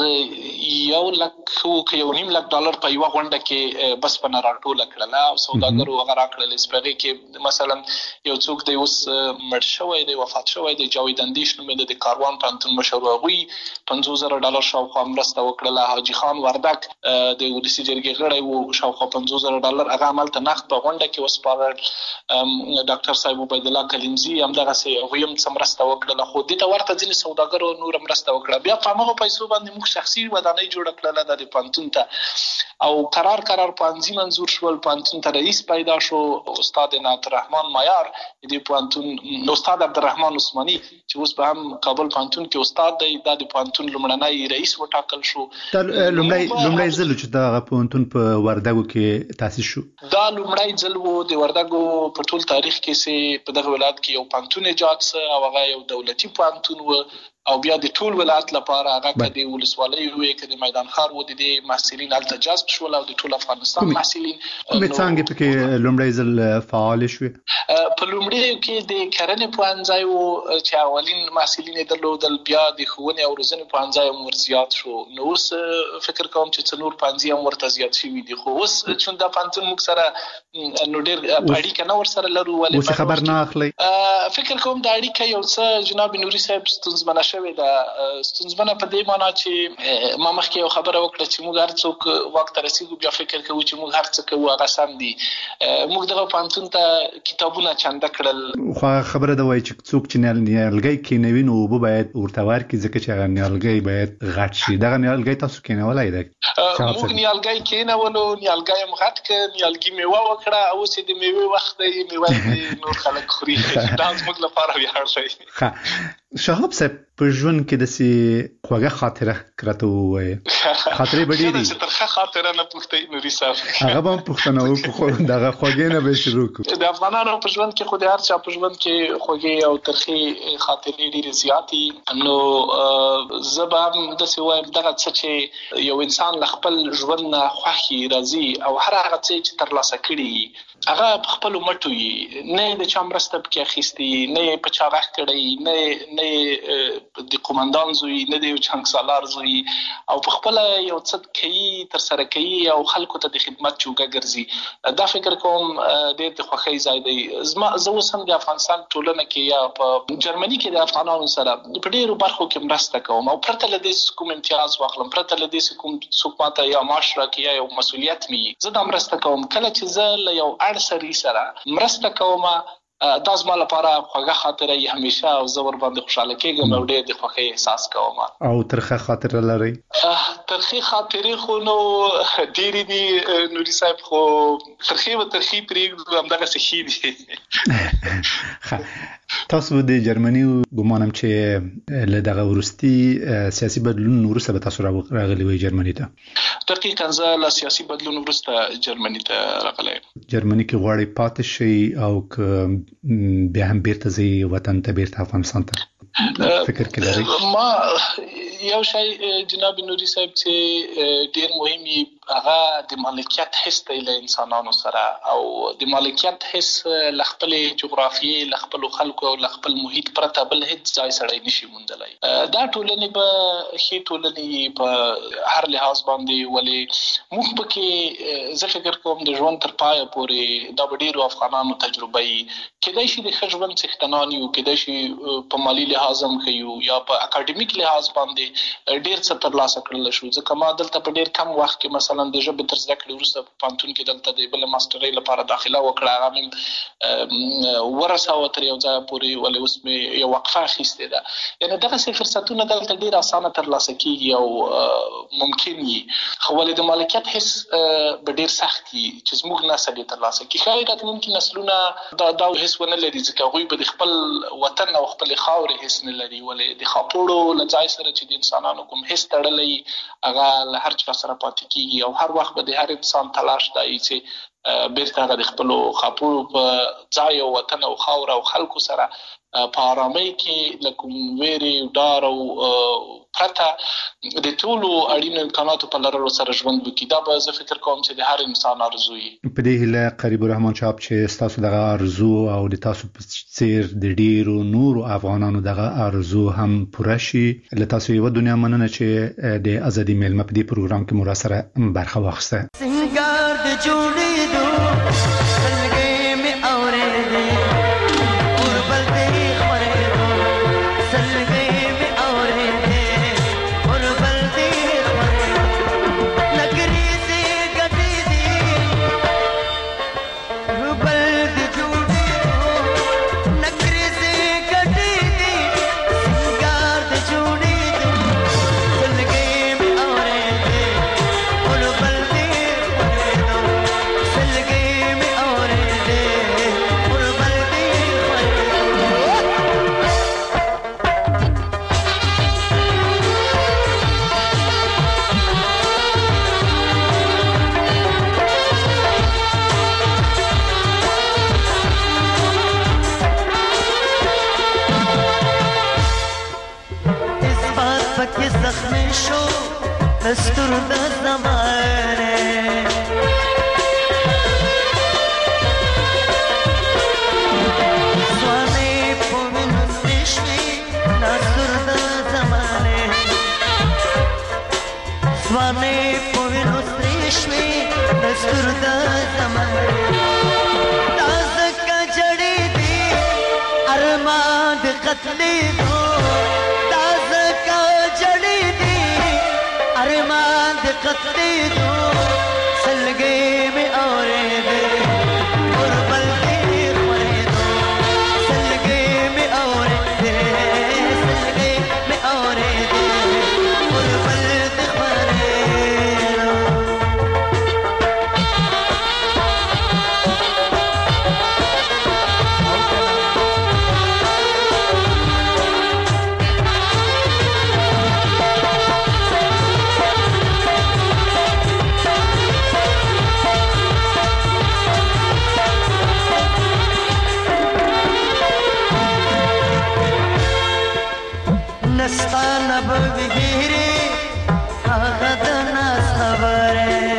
$1.5 لک په یوه غونډه کې بسپنه راټوله کړله او سوداګرو هغه راکړل. په هغې کې مثلا یو څوک دی اوس مړ شوی دی وفات شوی دی جاوید اندیش نومېده د کاروان پانتون مشر هغوی $50,000 شاوخوا مرسته وکړله. حاجي خان وردک د ولسي جرګې غړی و شاوخوا $50,000 هغه هملته نقد په غونډه کې وسپارل. ډاکټر صاحب عبید الله کلیمزي همدغسې هغوی هم څه مرسته وکړله. خو دې ته ورته ځینې سوداګرو نوره مرسته وکړه. بیا په همغو پیسو باندې موږ شخصي ودانۍ جوړه کړله د پانتون ته او قرار پانځي منظور شول. پانتون ته رئیس پیدا شو استاد عنایت الرحمن مایار د پانتون استاد عبدالرحمن عثماني چې اوس به هم کابل پانتون کې استاد دی. دا د پانتون لومړنی رئیس وټاکل شو. لومړی ځل چې دا پانتون په وردګو کې تاسیس شو. دا لومړی ځل و د وردګو په ټول تاریخ کې چې په دغه ولایت کې یو پانتون ایجاد سه او هغه یو دولتي پانتون و او بیا د ټول ولایت لپاره هغه که د ولسوالۍ وي که د میدان ښار و د دې محصلین هلته جذب شول او د ټول افغانستان محصلین. کومې څانګې پکې لومړی ځل فعالې شوې؟ په لومړیو کې د کرنې پوهنځی و چې اولین محصلین یې درلودل. بیا د ښوونې او روزنې پوهنځی هم ور زیات شو. نو اوس فکر کوم چې څه نور پوهنځي هم ورته زیات شوي دي. خو اوس چون دا پوهنتون موږ سره نو ډېر اړیکه نه ورسره لرو. اوس خبر نه اخلئ؟ فکر کوم دا اړیکه یو څه جناب نوري صاحب ستونزمنه شوې ده. ستونزمنه په دې معنا چې ما مخکې یو خبره وکړه چې موږ هر څوک وخت ته رسېږو بیا فکر کوو چې موږ هر څه کوو هغه سم دي. موږ دغه پوهنتون ته کتابونه چنده کړل. خو خبره ده وایي چې څوک چې نیالګی کېنوي نو اوبه باید ورته ورکړي ځکه چې هغه نیالګی باید غټ شي. دغه نیالګی تاسو کېنولی دی؟ موږ نیالګی کېنولو نیالګی هم غټ کړ نیالګي میوه وکړه او اوس د میوې وخت دی میوه نور خلک خوري. دا زموږ لپاره ویاړ دی. شهاب صاحب په ژوند کې داسې خوږه خاطره راته ووایه. خاطرې به ډېرې چې ترخه خاطره نه پوښتئ نوري صاحب هغه به هم پوښتنه وکړو دغه خوږې نه به شروع کړو. د افغانانو په ژوند کې خو د هر چا په ژوند کې خوږې او ترخې خاطرې ډېرې زیاتې. نو زه به هم داسې وایم دغه څه چې یو انسان له خپل ژوند نه خوښي راځي او هر هغه څه چې ترلاسه کړي هغه په خپلو مټو وي. نه د چا مرسته پکې اخیستې نه یې په چا غږ کړی نه د قومندان زوی نه د یو چانګسالار زوی او په خپله یو څه کوي ترسره کوي او خلکو ته د خدمت چوکه ګرځي. دا فکر کوم ډېر د خوښۍ ځای دی. زه اوس هم د افغانستان ټولنه کې یا په جرمني کې د افغانانو سره په ډېرو برخو کې مرسته کوم او پرته له دې کوم امتیاز واخلم پرته له دې کوم څوک ماته یا معاش راکړي یا یو مسؤلیت مې زه دا مرسته کوم. کله چې زه له یو اړ سړي سره مرسته کوم دا زما لپاره خوږه خاطره یې همیشه او زه ورباندې خوشحاله کېږم او ډېر د خوښۍ احساس کوم. او ترخه خاطره لرئ؟ ترخې خاطرې خو نو ډېرې دي نوري صاحب خو ترخې و ترخې پرېږدو همدغسې ښې دي. تاسو د جرمني ګمانم چې له دغه ورستي سیاسي بدلون وروسته به تاسو راغلي وي جرمني ته. دقیقاً زه له سیاسي بدلون وروسته جرمني ته راغلی. جرمني کې غواړي پاتې شي او بیا هم بیرته ځي وطن ته، بیرته افغانستان ته؟ فکر کې لري ما یو شی جناب نوري صاحب چې ډیر مهمي هغه د مالکیت حس دی له انسانانو سره، او د مالکیت حس له خپل جغرافیې، له خپل خلکو او له خپل محیط پرته بل هیڅ ځای سره نشي موندلای. دا ټولنې به ښې ټولنې په هر لحاظ باندې، ولې موږ پکې زه فکر کوم د ژوند تر پایه پورې دا به ډیرو افغانانو تجربه وي. کېدای شي د ښه ژوند څښتنان یو، کېدای شي په مالي لحاظ هم ښه یو، یا په اکاډمیک لحاظ باندې ډیر څه ترلاسه کړل شو. ځکه ما دلته په ډیر کم وخت کې مثلا د ژبې تر زده کړې وروسته په پوهنتون کې دلته د بل ماسترۍ لپاره داخله وکړه. هغه مې ورسوه تر یو ځایه پورې، ولې اوس مې یو وقفه اخیستې ده. یعنې دغسې فرصتونه دلته ډېر اسانه ترلاسه کېږي او ممکن وي، خو ولې د مالکیت حس به ډېر سخت وي چې زموږ نسل یې ترلاسه کړي. ښایي راتلونکي نسلونه دا حس ونه لري، ځکه هغوی به د خپل وطن او خپلې خاورې حس نه لري. ولې د خاپوړو له ځای سره چې د انسانانو کوم حس تړلی هغه له هر چا سره پاتې کېږي، او هر وخت به د هر انسان تلاش دی چې بیرته هغه د خپلو خاپوړو په ځای او وطن او خاور او خلکو سره په آرامۍ کې له کوم ویرې، ډار او پرته د ټولو اړینو امکاناتو په لرلو سره ژوند وکړي. دا به زه فکر کوم چې د هر انسان ارزو وي. په دې هیله قریب الرحمن صاحب چې ستاسو دغه ارزو او د تاسو په څیر د ډیرو نورو افغانانو دغه ارزو هم پوره شي. له تاسو یو دنیا مننه چې د ازادي میلمه په دې پروګرام کې مو سره برخه واخیسته. سنگار د جوړې دو سلګې می اورې دې اوربل دې خورې دو سلګې می اورې دې اوربل دې خورې نګري دې ګټې دې اوربل دې جوړې دو نګري دې ګټې دې سنگار د جوړې دو سلګې می اورې دې اوربل دې خورې دو سلګې می اورې دې اوربل دې اس بات پکې زخمی شو دستور د زمانه سوانه پوین نشوي دستور د زمانه سوانه پوین نشوي دستور د زمانه تاسو کا جړې دي ارمان د قتل دو تاسو کا جړې دي ارمان د قتل دو سلګې می اورې دې اوربل دې خورې دو سلګې می اورې دې سلګې می اورې دې اوربل دې خورې دو. نستانه بغیری هغه د ناس خبره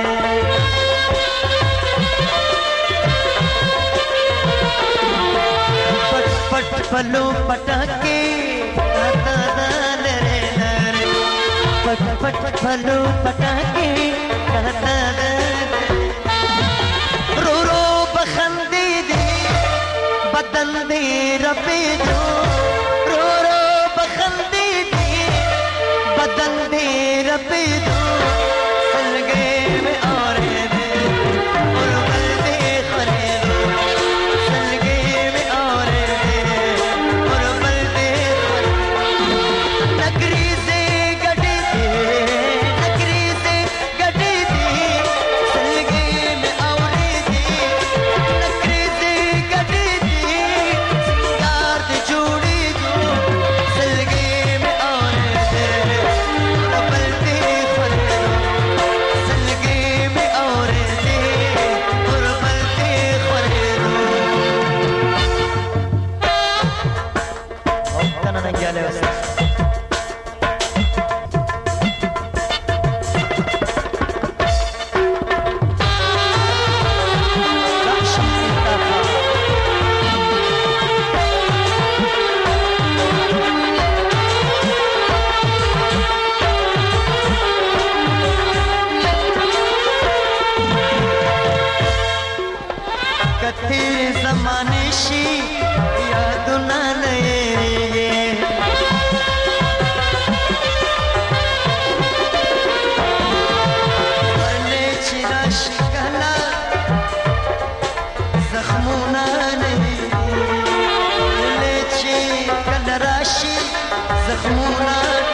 پټ پټ پلو پټاکي تا د لره لره پټ پټ پلو پټاکي تا د رو رو بخندې دي بدن دې رپې دو رو رو بخندې دي بدن دې رپې دو سلګې می اورې دې اوربل دې خورې دو سلګې می اورې دې اوربل دې خورې نګري دې ګډې دې نګري دې ګډې دې سلګې می اورې دې نګري دې ګډې دې سنگار دې جوړې زخمونه